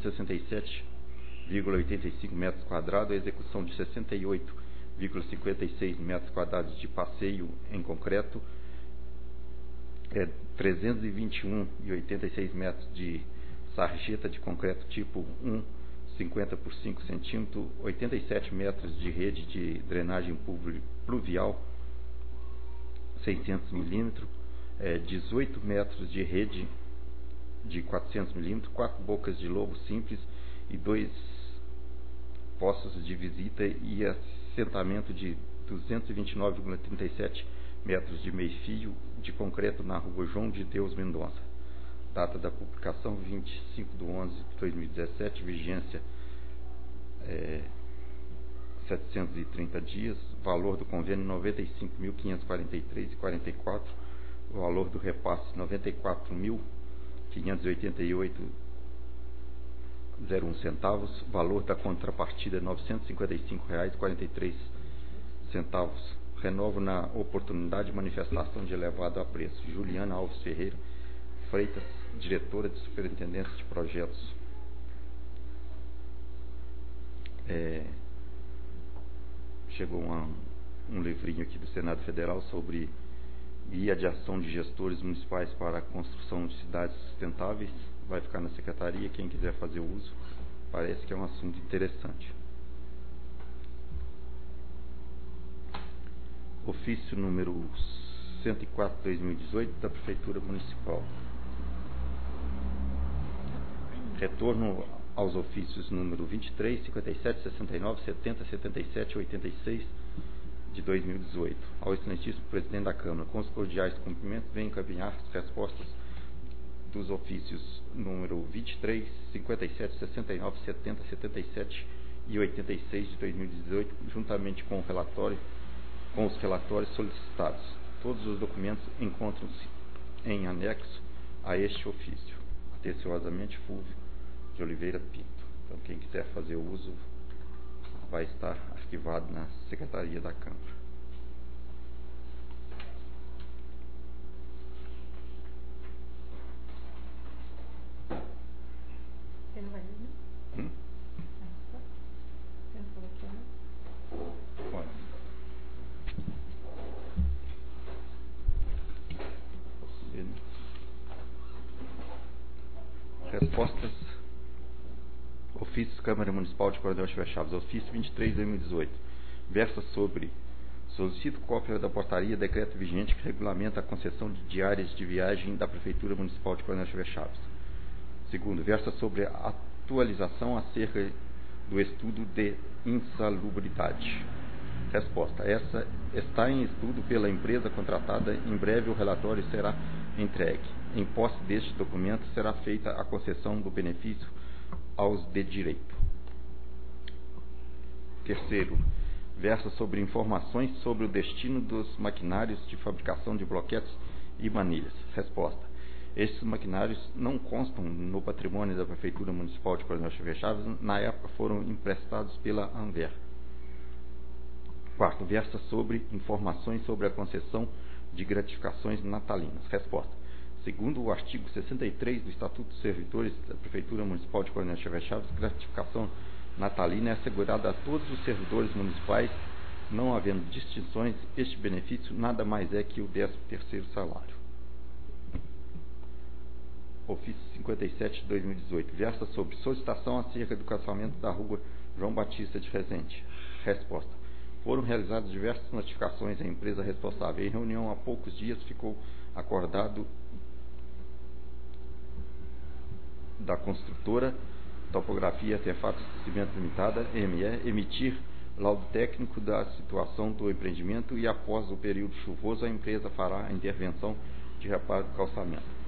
667,85 metros quadrados, a execução de 68,56 metros quadrados de passeio em concreto, 321,86 metros de sarjeta de concreto tipo 1, 50 por 5 centímetros, 87 metros de rede de drenagem pluvial, 600 milímetros, 18 metros de rede de 400 milímetros, 4 bocas de lobo simples e 2 poços de visita, e assentamento de 229,37 metros de meio-fio de concreto na rua João de Deus Mendonça. Data da publicação 25/11/2017, vigência 730 dias, valor do convênio 95.543,44, valor do repasse 94.588,01 centavos, valor da contrapartida R$ 955,43. Renovo na oportunidade de manifestação de elevado apreço. Juliana Alves Ferreira Freitas, diretora de Superintendência de Projetos. Chegou um livrinho aqui do Senado Federal sobre guia de ação de gestores municipais para a construção de cidades sustentáveis. Vai ficar na secretaria, quem quiser fazer uso. Parece que é um assunto interessante. Ofício número 104/2018 da Prefeitura Municipal. Retorno aos ofícios número 23, 57, 69, 70, 77 e 86 de 2018. Ao excelentíssimo presidente da Câmara, com os cordiais cumprimentos, venho encaminhar as respostas dos ofícios número 23, 57, 69, 70, 77 e 86 de 2018, juntamente com os relatórios solicitados. Todos os documentos encontram-se em anexo a este ofício. Atenciosamente, Fulvio de Oliveira Pinto. Então, quem quiser fazer uso vai estar arquivado na Secretaria da Câmara. Respostas. Ofício Câmara Municipal de Coronel Xavier Chaves, ofício 23/2018. Versa sobre: solicito cópia da portaria decreto vigente que regulamenta a concessão de diárias de viagem da Prefeitura Municipal de Coronel Xavier Chaves. Segundo, versa sobre a atualização acerca do estudo de insalubridade. Resposta. Essa está em estudo pela empresa contratada. Em breve o relatório será entregue. Em posse deste documento será feita a concessão do benefício aos de direito. Terceiro, versa sobre informações sobre o destino dos maquinários de fabricação de bloquetes e manilhas. Resposta. Estes maquinários não constam no patrimônio da Prefeitura Municipal de Coronel Xavier Chaves. Na época foram emprestados pela Anver. Quarto, versa sobre informações sobre a concessão de gratificações natalinas. Resposta. Segundo o artigo 63 do Estatuto dos Servidores da Prefeitura Municipal de Coronel Xavier Chaves, gratificação natalina é assegurada a todos os servidores municipais, não havendo distinções. Este benefício nada mais é que o 13º salário. Ofício 57 de 2018. Versa sobre solicitação acerca do calçamento da rua João Batista de Resende. Resposta. Foram realizadas diversas notificações à empresa responsável. Em reunião há poucos dias ficou acordado da construtora Topografia e Artefatos de Cimento Limitada, ME, emitir laudo técnico da situação do empreendimento e, após o período chuvoso, a empresa fará a intervenção de reparo do calçamento.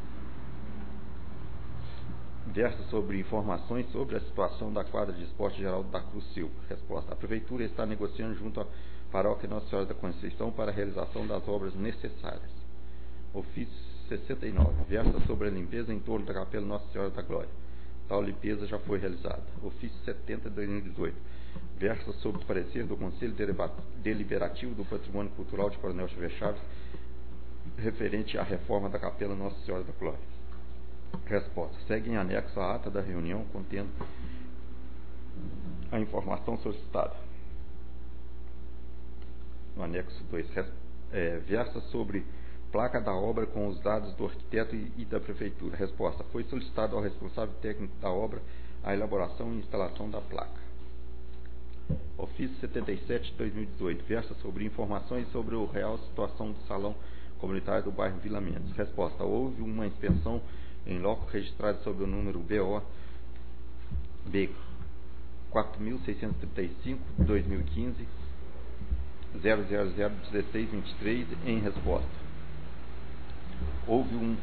Versa sobre informações sobre a situação da quadra de esporte Geraldo da Cruz Silva. Resposta. A Prefeitura está negociando junto à Paróquia Nossa Senhora da Conceição para a realização das obras necessárias. Ofício 69. Versa sobre a limpeza em torno da Capela Nossa Senhora da Glória. Tal limpeza já foi realizada. Ofício 70 de 2018. Versa sobre o parecer do Conselho Deliberativo do Patrimônio Cultural de Coronel Xavier Chaves referente à reforma da Capela Nossa Senhora da Glória. Resposta. Segue em anexo à ata da reunião contendo a informação solicitada. No anexo 2. Versa sobre placa da obra com os dados do arquiteto e da Prefeitura. Resposta. Foi solicitado ao responsável técnico da obra a elaboração e instalação da placa. Ofício 77 de 2018. Versa sobre informações sobre a real situação do salão comunitário do bairro Vila Mendes. Resposta. Houve uma inspeção em loco registrado sob o número B 4635 de 2015 0001623 em resposta. Houve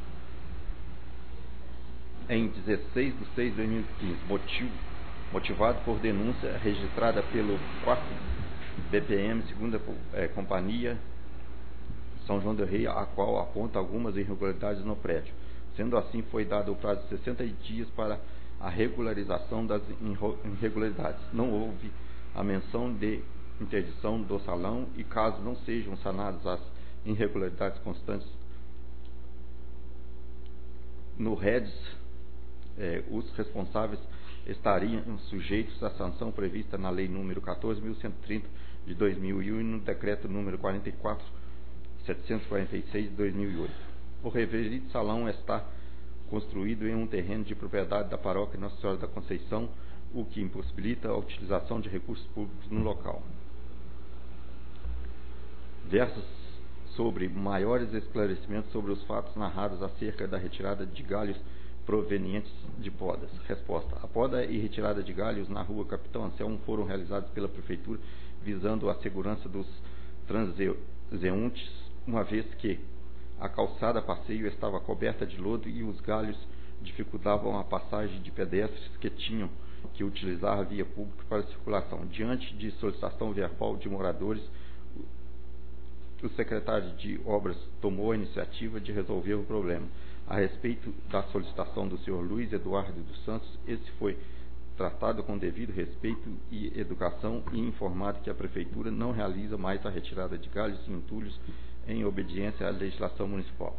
em 16 de 6 de 2015 motivado por denúncia registrada pelo 4 BPM, segunda companhia São João del Rei, a qual aponta algumas irregularidades no prédio. Sendo assim, foi dado o prazo de 60 dias para a regularização das irregularidades. Não houve a menção de interdição do salão e, caso não sejam sanadas as irregularidades constantes no REDS, os responsáveis estariam sujeitos à sanção prevista na Lei número 14.130 de 2001 e no Decreto número 44.746 de 2008. O referido salão está construído em um terreno de propriedade da Paróquia Nossa Senhora da Conceição, o que impossibilita a utilização de recursos públicos no local. Versos sobre maiores esclarecimentos sobre os fatos narrados acerca da retirada de galhos provenientes de podas. Resposta. A poda e retirada de galhos na rua Capitão Anselmo foram realizadas pela Prefeitura visando a segurança dos transeuntes, uma vez que a calçada passeio estava coberta de lodo e os galhos dificultavam a passagem de pedestres que tinham que utilizar a via pública para circulação. Diante de solicitação verbal de moradores, o secretário de Obras tomou a iniciativa de resolver o problema. A respeito da solicitação do senhor Luiz Eduardo dos Santos, esse foi tratado com devido respeito e educação e informado que a Prefeitura não realiza mais a retirada de galhos e entulhos em obediência à legislação municipal.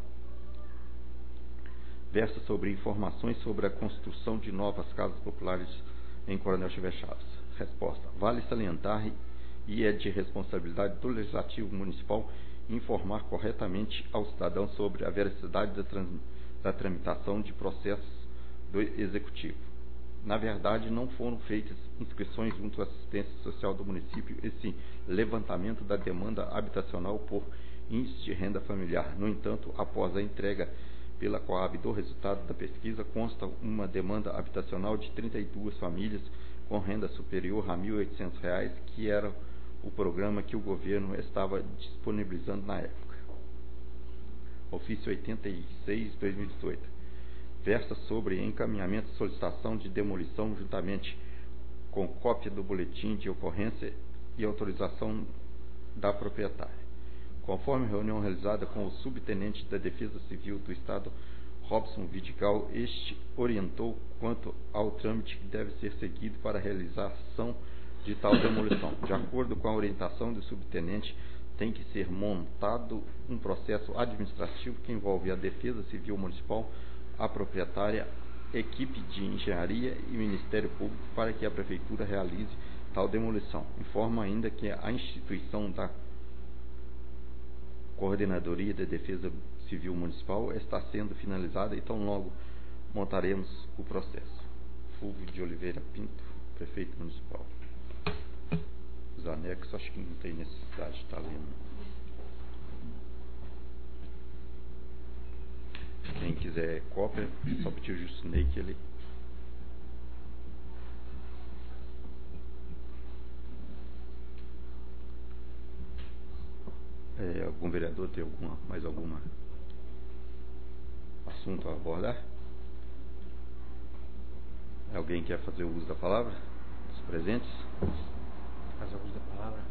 Versa sobre informações sobre a construção de novas casas populares em Coronel Xavier Chaves. Resposta. Vale salientar e é de responsabilidade do Legislativo Municipal informar corretamente ao cidadão sobre a veracidade da tramitação de processos do Executivo. Na verdade, não foram feitas inscrições junto à assistência social do município, esse levantamento da demanda habitacional por índice de renda familiar. No entanto, após a entrega pela Coab do resultado da pesquisa, consta uma demanda habitacional de 32 famílias com renda superior a R$ 1.800, que era o programa que o governo estava disponibilizando na época. Ofício 86/2018. Versa sobre encaminhamento de solicitação de demolição juntamente com cópia do boletim de ocorrência e autorização da proprietária. Conforme reunião realizada com o subtenente da Defesa Civil do Estado, Robson Vidigal, este orientou quanto ao trâmite que deve ser seguido para a realização de tal demolição. De acordo com a orientação do subtenente, tem que ser montado um processo administrativo que envolve a Defesa Civil Municipal, a proprietária, equipe de engenharia e Ministério Público para que a Prefeitura realize tal demolição. Informa ainda que a instituição da Coordenadoria da Defesa Civil Municipal está sendo finalizada e tão logo montaremos o processo. Fulvio de Oliveira Pinto, Prefeito Municipal. Os anexos acho que não tem necessidade de estar lendo. Quem quiser cópia, só pedir o Justinei que ele... algum vereador tem mais alguma assunto a abordar? Alguém quer fazer o uso da palavra? Os presentes? Fazer o uso da palavra.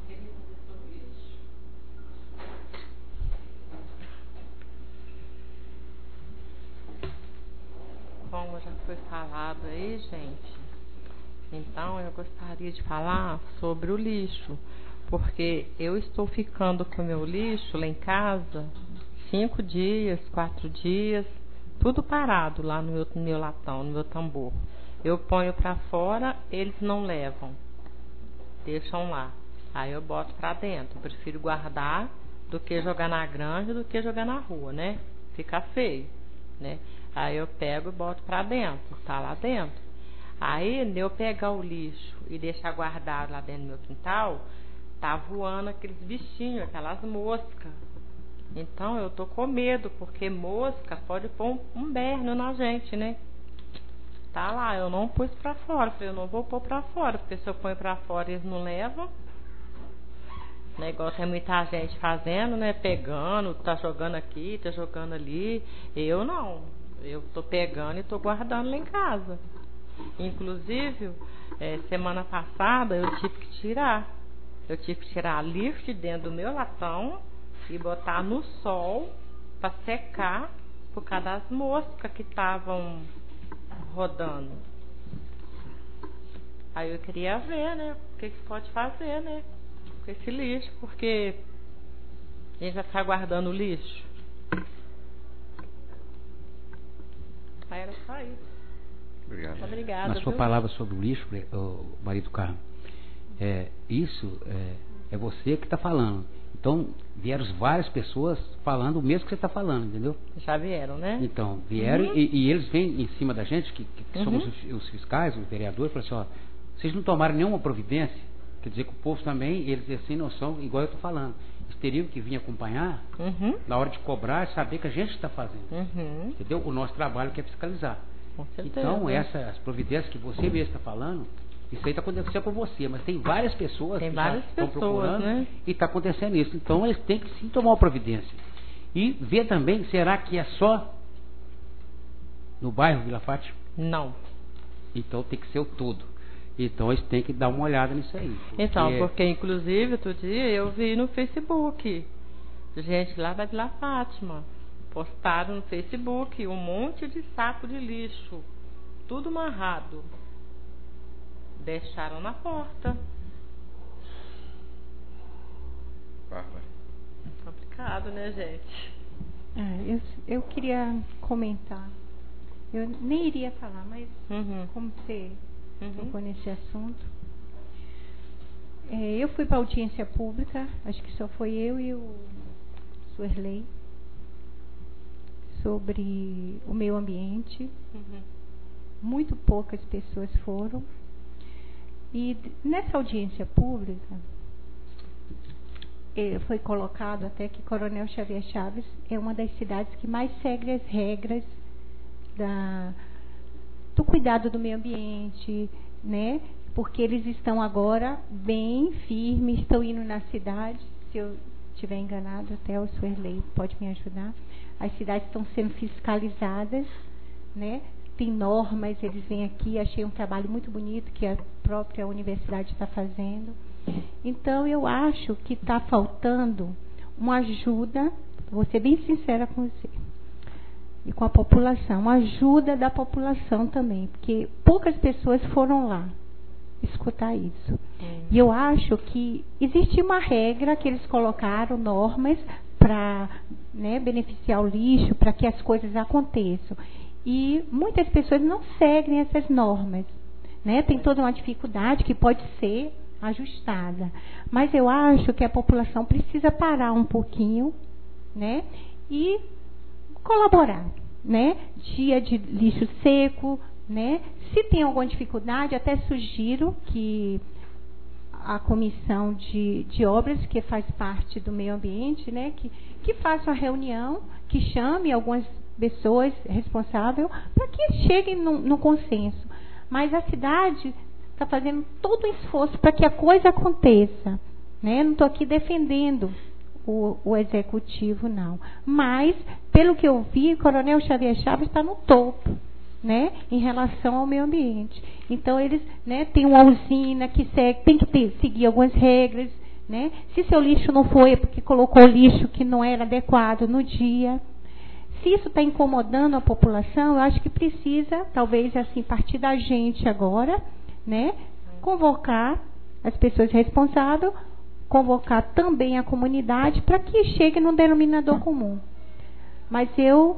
Como já foi falado aí, gente, então eu gostaria de falar sobre o lixo, porque eu estou ficando com o meu lixo lá em casa 5 dias, 4 dias, tudo parado lá no meu latão, no meu tambor. Eu ponho para fora, eles não levam, deixam lá. Aí eu boto para dentro. Eu prefiro guardar do que jogar na granja, do que jogar na rua, né? Fica feio, né? Aí eu pego e boto para dentro, tá lá dentro. Aí, eu pegar o lixo e deixar guardado lá dentro do meu quintal, tá voando aqueles bichinhos, aquelas moscas. Então eu tô com medo, porque mosca pode pôr um berno na gente, né? Tá lá, eu não pus pra fora, falei, eu não vou pôr pra fora, porque se eu ponho pra fora eles não levam. O negócio é muita gente fazendo, né? Pegando, tá jogando aqui, tá jogando ali. Eu não, eu tô pegando e tô guardando lá em casa. Inclusive, semana passada eu tive que tirar. Eu tive que tirar lixo de dentro do meu latão e botar no sol para secar por causa das moscas que estavam rodando. Aí eu queria ver, né, o que pode fazer, né, com esse lixo, porque a gente vai ficar guardando o lixo. Aí era só isso. Obrigado. Obrigada. Na sua palavra sobre o lixo, marido Carlos, isso é você que está falando. Então, vieram várias pessoas falando o mesmo que você está falando, entendeu? Já vieram, né? Então, vieram e eles vêm em cima da gente, que somos os fiscais, os vereadores, falam assim, ó, vocês não tomaram nenhuma providência, quer dizer que o povo também, eles sem noção, igual eu estou falando, eles teriam que vir acompanhar, na hora de cobrar, saber que a gente está fazendo, entendeu? O nosso trabalho que é fiscalizar. Com certeza. Então, essas providências que você mesmo está falando, isso aí está acontecendo com você, mas tem várias pessoas que estão procurando, né? E está acontecendo isso. Então, eles têm que sim tomar uma providência. E ver também, será que é só no bairro Vila Fátima? Não. Então, tem que ser o todo. Então, eles têm que dar uma olhada nisso aí. Porque inclusive, outro dia, eu vi no Facebook, gente lá da Vila Fátima, postaram no Facebook um monte de saco de lixo, tudo amarrado. Deixaram na porta. Complicado, né, gente? Eu queria comentar. Eu nem iria falar, mas como você tocou nesse assunto. Eu fui para audiência pública, acho que só foi eu e o Suerley, sobre o meio ambiente. muito poucas pessoas foram. E nessa audiência pública, foi colocado até que Coronel Xavier Chaves é uma das cidades que mais segue as regras do cuidado do meio ambiente, né? Porque eles estão agora bem firmes, estão indo na cidade. Se eu estiver enganado, até o Suerley pode me ajudar. As cidades estão sendo fiscalizadas, né? Tem normas, eles vêm aqui, achei um trabalho muito bonito que a própria universidade está fazendo. Então, eu acho que está faltando uma ajuda, vou ser bem sincera com você, e com a população, uma ajuda da população também, porque poucas pessoas foram lá escutar isso. E eu acho que existe uma regra que eles colocaram, normas, para, né, beneficiar o lixo, para que as coisas aconteçam. E muitas pessoas não seguem essas normas, né? Tem toda uma dificuldade que pode ser ajustada. Mas eu acho que a população precisa parar um pouquinho, né? E colaborar, né? Dia de lixo seco, né? Se tem alguma dificuldade, até sugiro que a comissão de obras, que faz parte do meio ambiente, né? Que faça uma reunião, que chame algumas pessoas responsáveis para que cheguem no consenso. Mas a cidade está fazendo todo o esforço para que a coisa aconteça, né? Não estou aqui defendendo o executivo, não. Mas, pelo que eu vi, Coronel Xavier Chaves está no topo, né? Em relação ao meio ambiente. Então, eles, né, têm uma usina que tem que seguir algumas regras, né? Se seu lixo não foi, é porque colocou lixo que não era adequado no dia. Se isso está incomodando a população, eu acho que precisa, talvez, assim, partir da gente agora, né, convocar as pessoas responsáveis, convocar também a comunidade para que chegue num denominador comum. Mas eu,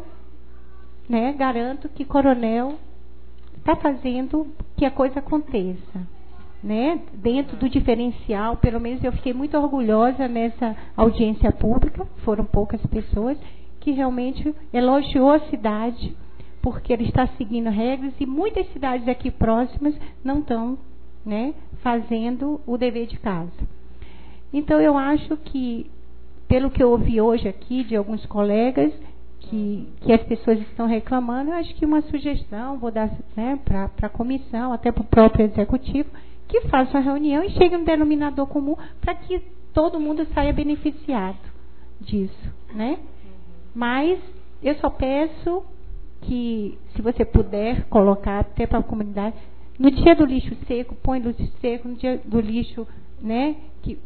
né, garanto que Coronel está fazendo que a coisa aconteça, né, dentro do diferencial. Pelo menos eu fiquei muito orgulhosa nessa audiência pública, foram poucas pessoas, que realmente elogiou a cidade, porque ele está seguindo regras e muitas cidades aqui próximas não estão, né, fazendo o dever de casa. Então, eu acho que, pelo que eu ouvi hoje aqui de alguns colegas, que as pessoas estão reclamando, eu acho que uma sugestão, vou dar, né, para a comissão, até para o próprio executivo, que faça uma reunião e chegue no denominador comum para que todo mundo saia beneficiado disso, né? Mas eu só peço que, se você puder colocar até para a comunidade, no dia do lixo seco, põe lixo seco, no dia do lixo, né?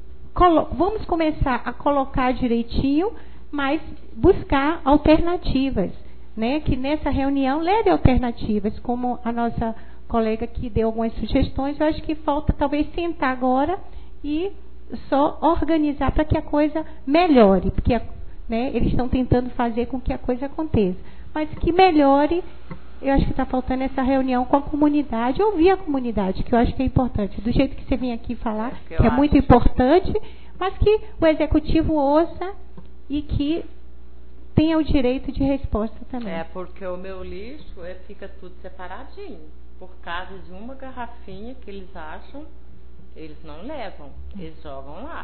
Vamos começar a colocar direitinho, mas buscar alternativas, né? Que nessa reunião leve alternativas, como a nossa colega que deu algumas sugestões. Eu acho que falta talvez sentar agora e só organizar para que a coisa melhore, porque né, eles estão tentando fazer com que a coisa aconteça. Mas que melhore, eu acho que está faltando essa reunião com a comunidade, ouvir a comunidade, que eu acho que é importante. Do jeito que você vem aqui falar, que é muito importante, mas que o executivo ouça e que tenha o direito de resposta também. É, porque o meu lixo fica tudo separadinho. Por causa de uma garrafinha que eles acham, eles não levam, eles jogam lá.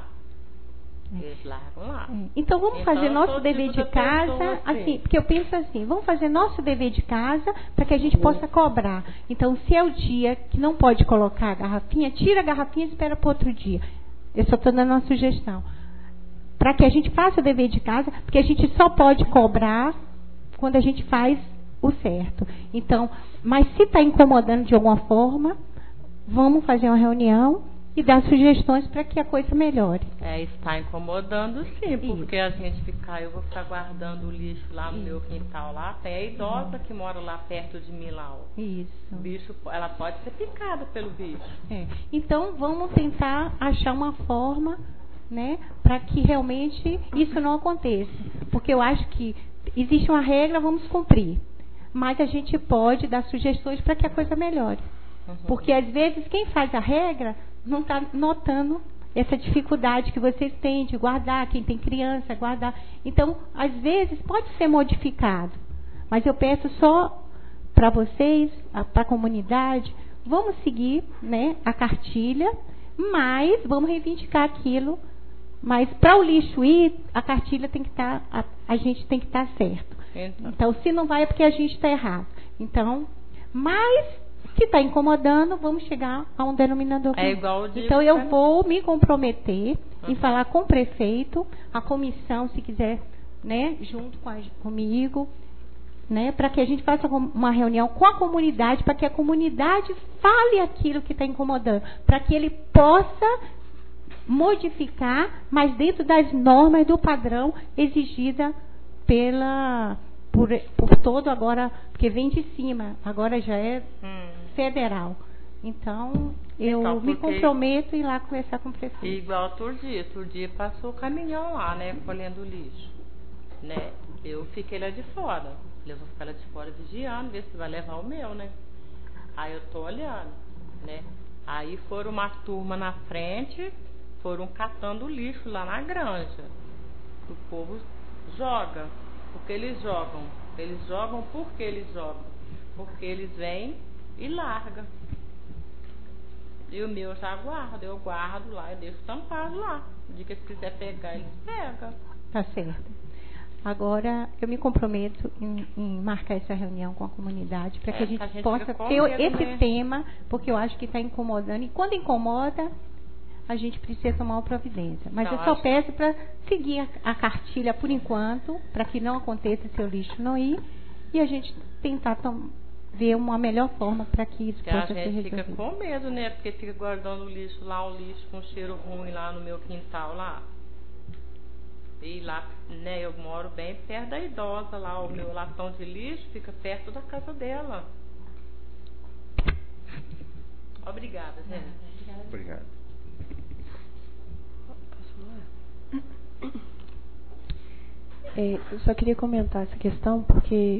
Eles largam lá. Então vamos fazer nosso dever de casa, assim, porque eu penso assim, vamos fazer nosso dever de casa para que a gente possa cobrar. Então, se é o dia que não pode colocar a garrafinha, tira a garrafinha e espera para outro dia. Eu só estou dando uma sugestão. Para que a gente faça o dever de casa, porque a gente só pode cobrar quando a gente faz o certo. Então, mas se está incomodando de alguma forma, vamos fazer uma reunião e dar sugestões para que a coisa melhore. Está incomodando sim, porque a gente eu vou ficar guardando o lixo lá no meu quintal lá, tem a idosa que mora lá perto de mim lá. Isso. O bicho, ela pode ser picada pelo bicho. Então vamos tentar achar uma forma, né, para que realmente isso não aconteça. Porque eu acho que existe uma regra, vamos cumprir. Mas a gente pode dar sugestões para que a coisa melhore. Porque às vezes quem faz a regra não está notando essa dificuldade que vocês têm de guardar, quem tem criança, guardar. Então, às vezes, pode ser modificado. Mas eu peço só para vocês, para a comunidade, vamos seguir, né, a cartilha, mas vamos reivindicar aquilo. Mas para o lixo ir, a cartilha tem que estar, a gente tem que estar certo. Então, se não vai é porque a gente está errado. Então, mas se está incomodando, vamos chegar a um denominador comum. É igual o Então, eu vou me comprometer em falar com o prefeito, a comissão, se quiser, né, junto comigo, né, para que a gente faça uma reunião com a comunidade, para que a comunidade fale aquilo que está incomodando, para que ele possa modificar, mas dentro das normas do padrão exigida por todo agora, porque vem de cima, agora já é federal. Então, eu me comprometo a ir lá conversar com o prefeito. Igual outro dia passou o caminhão lá, né, colhendo lixo, né, eu fiquei lá de fora, eu vou ficar lá de fora vigiando, ver se vai levar o meu, né, aí eu tô olhando, né, aí foram uma turma na frente, foram catando lixo lá na granja, o povo joga, porque eles jogam porque eles jogam, porque eles vêm e largam. E o meu já eu guardo lá, eu deixo tampado lá. O dia que eles quiser pegar, eles pegam. Tá certo. Agora, eu me comprometo em marcar essa reunião com a comunidade, para que a gente possa ter esse tema, porque eu acho que está incomodando. E quando incomoda, a gente precisa tomar uma providência. Mas eu só peço para seguir a cartilha por enquanto, para que não aconteça seu lixo não ir, e a gente tentar ver uma melhor forma para que isso possa ser resolvido. A gente fica com medo, né? Porque fica guardando o lixo lá, um lixo com cheiro ruim lá no meu quintal lá. E lá, né, eu moro bem perto da idosa lá, o meu latão de lixo fica perto da casa dela. Obrigada, gente. Obrigado. Eu só queria comentar essa questão porque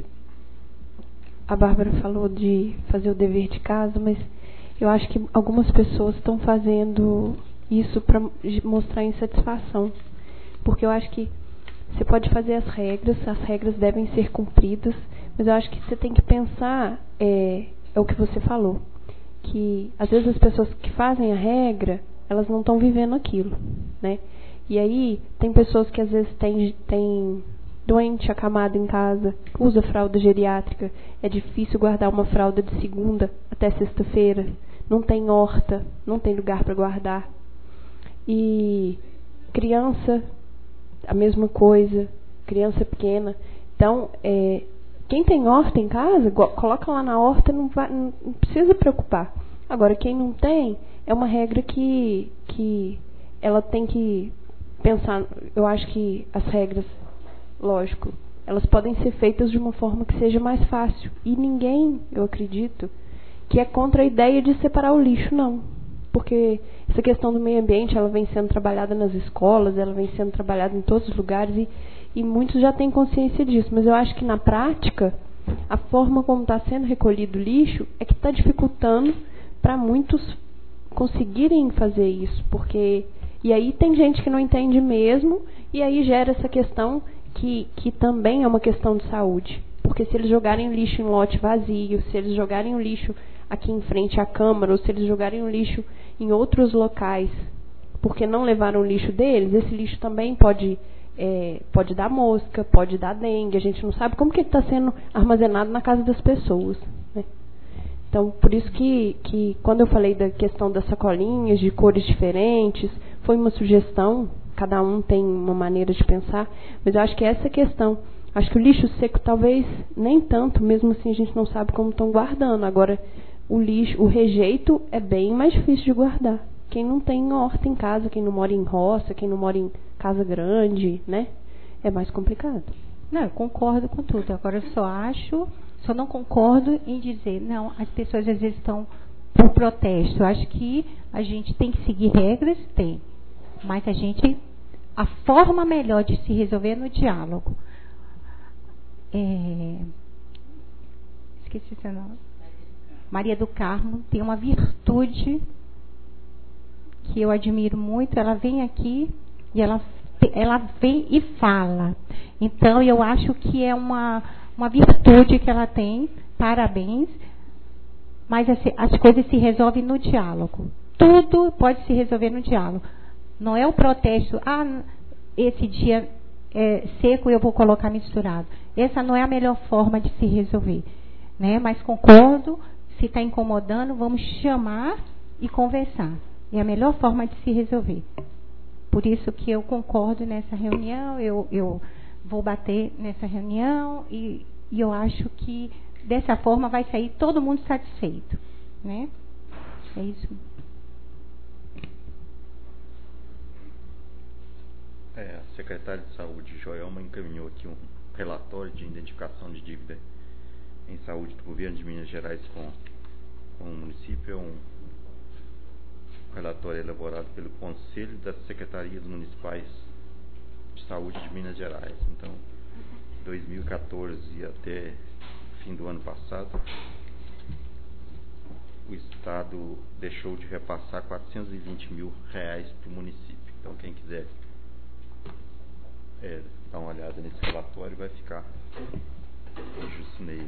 a Bárbara falou de fazer o dever de casa, mas eu acho que algumas pessoas estão fazendo isso para mostrar insatisfação. Porque eu acho que você pode fazer as regras devem ser cumpridas, mas eu acho que você tem que pensar, é o que você falou, que às vezes as pessoas que fazem a regra, elas não estão vivendo aquilo, né? E aí, tem pessoas que às vezes têm doente acamado em casa, usa fralda geriátrica, é difícil guardar uma fralda de segunda até sexta-feira, não tem horta, não tem lugar para guardar. E criança, a mesma coisa, criança pequena. Então, quem tem horta em casa, coloca lá na horta, não precisa preocupar. Agora, quem não tem, é uma regra que ela tem que pensar. Eu acho que as regras, lógico, elas podem ser feitas de uma forma que seja mais fácil. E ninguém, eu acredito, que é contra a ideia de separar o lixo, não. Porque essa questão do meio ambiente, ela vem sendo trabalhada nas escolas, ela vem sendo trabalhada em todos os lugares e muitos já têm consciência disso. Mas eu acho que na prática, a forma como está sendo recolhido o lixo é que está dificultando para muitos conseguirem fazer isso. E aí tem gente que não entende mesmo, e aí gera essa questão que também é uma questão de saúde. Porque se eles jogarem lixo em lote vazio, se eles jogarem o lixo aqui em frente à Câmara, ou se eles jogarem o lixo em outros locais, porque não levaram o lixo deles, esse lixo também pode dar mosca, pode dar dengue. A gente não sabe como que está sendo armazenado na casa das pessoas, né? Então, por isso que quando eu falei da questão das sacolinhas de cores diferentes, foi uma sugestão, cada um tem uma maneira de pensar, mas eu acho que essa questão, acho que o lixo seco talvez nem tanto, mesmo assim a gente não sabe como estão guardando. Agora, o rejeito é bem mais difícil de guardar. Quem não tem horta em casa, quem não mora em roça, quem não mora em casa grande, né? É mais complicado. Não, eu concordo com tudo. Agora, eu só não concordo em dizer, não, as pessoas às vezes estão por protesto. Eu acho que a gente tem que seguir regras, tem. Mas a forma melhor de se resolver é no diálogo. Esqueci seu nome. Maria do Carmo tem uma virtude que eu admiro muito. Ela vem aqui e ela vem e fala. Então, eu acho que é uma uma virtude que ela tem, parabéns, mas as coisas se resolvem no diálogo. Tudo pode se resolver no diálogo. Não é o protesto, esse dia é seco eu vou colocar misturado. Essa não é a melhor forma de se resolver, né? Mas concordo, se está incomodando, vamos chamar e conversar. É a melhor forma de se resolver. Por isso que eu concordo nessa reunião, eu vou bater nessa reunião e eu acho que dessa forma vai sair todo mundo satisfeito, né? É isso. A secretária de Saúde, Joelma, encaminhou aqui um relatório de identificação de dívida em saúde do governo de Minas Gerais com o município. É um relatório elaborado pelo Conselho das Secretarias Municipais de Saúde de Minas Gerais. Então, 2014 até fim do ano passado, o Estado deixou de repassar R$420 mil para o município. Então, quem quiser dar uma olhada nesse relatório vai ficar justo nele.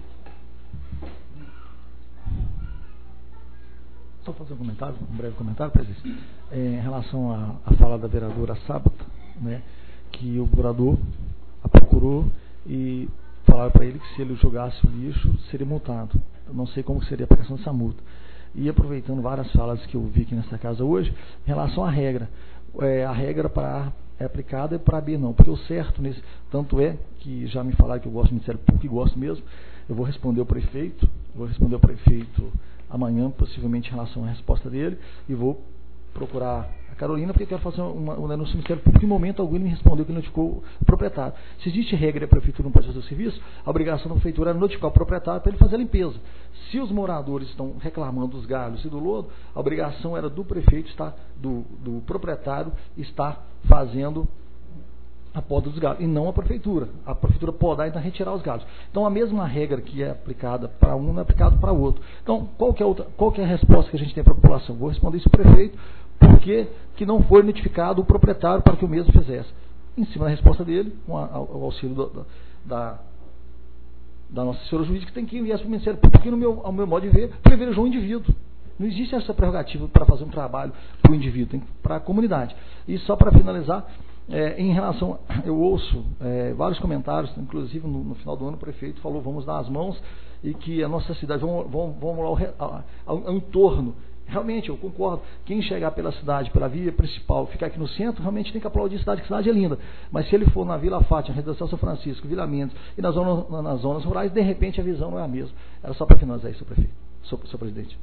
Só fazer um breve comentário, presidente, em relação à fala da vereadora Sábata, né, que o curador a procurou e falaram para ele que se ele jogasse o lixo seria multado. Eu não sei como seria a aplicação dessa multa. E aproveitando várias falas que eu vi aqui nessa casa hoje, em relação à regra, a regra para é aplicada e para B não, porque o certo nisso, tanto é que já me falaram que eu gosto do Ministério Público e gosto mesmo, eu vou responder ao prefeito amanhã, possivelmente em relação à resposta dele, e vou procurar a Carolina, porque eu quero fazer um denúncio do Ministério Público. Em momento algum ele me respondeu que notificou o proprietário. Se existe regra e a prefeitura não pode fazer o serviço, a obrigação da prefeitura é notificar o proprietário para ele fazer a limpeza. Se os moradores estão reclamando dos galhos e do lodo, a obrigação era do prefeito, do proprietário, estar fazendo a poda dos galhos, e não a prefeitura. A prefeitura podar e então retirar os galhos. Então a mesma regra que é aplicada para um não é aplicada para o outro. Então qual que é a resposta que a gente tem para a população? Vou responder isso ao prefeito, porque que não foi notificado o proprietário para que o mesmo fizesse. Em cima da resposta dele, com o auxílio da nossa senhora jurídica, tem que enviar para o Ministério Público, porque ao meu modo de ver, privilegiou o indivíduo. Não existe essa prerrogativa para fazer um trabalho para o indivíduo, tem para a comunidade. E só para finalizar, em relação, eu ouço vários comentários, inclusive no final do ano o prefeito falou, vamos dar as mãos, e que a nossa cidade, vamos lá ao entorno. Realmente, eu concordo, quem chegar pela cidade, pela via principal, ficar aqui no centro, realmente tem que aplaudir a cidade, que a cidade é linda. Mas se ele for na Vila Fátima, Redenção São Francisco, Vila Mendes, e nas zonas rurais, de repente a visão não é a mesma. Era só para finalizar isso, prefeito, senhor presidente.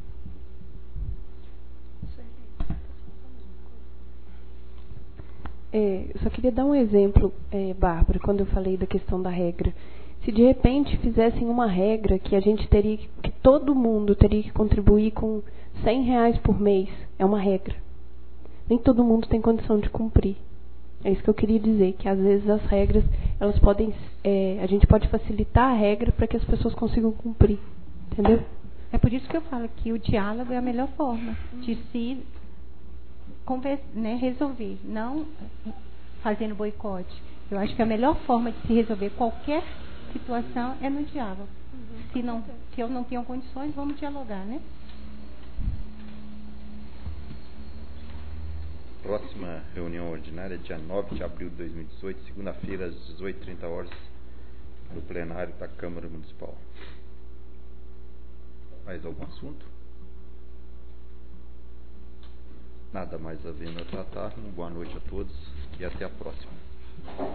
Eu só queria dar um exemplo, Bárbara, quando eu falei da questão da regra. Se de repente fizessem uma regra que a gente teria que todo mundo teria que contribuir com R$100 por mês, é uma regra. Nem todo mundo tem condição de cumprir. É isso que eu queria dizer, que às vezes as regras, elas podem, a gente pode facilitar a regra para que as pessoas consigam cumprir, entendeu? É por isso que eu falo que o diálogo é a melhor forma de se resolver, não fazendo boicote. Eu acho que a melhor forma de se resolver qualquer situação é no diálogo. Se eu não tenho condições, vamos dialogar, né? Próxima reunião ordinária, dia 9 de abril de 2018, segunda-feira, às 18h30, no plenário da Câmara Municipal. Mais algum assunto? Nada mais havendo a tratar. Uma boa noite a todos e até a próxima.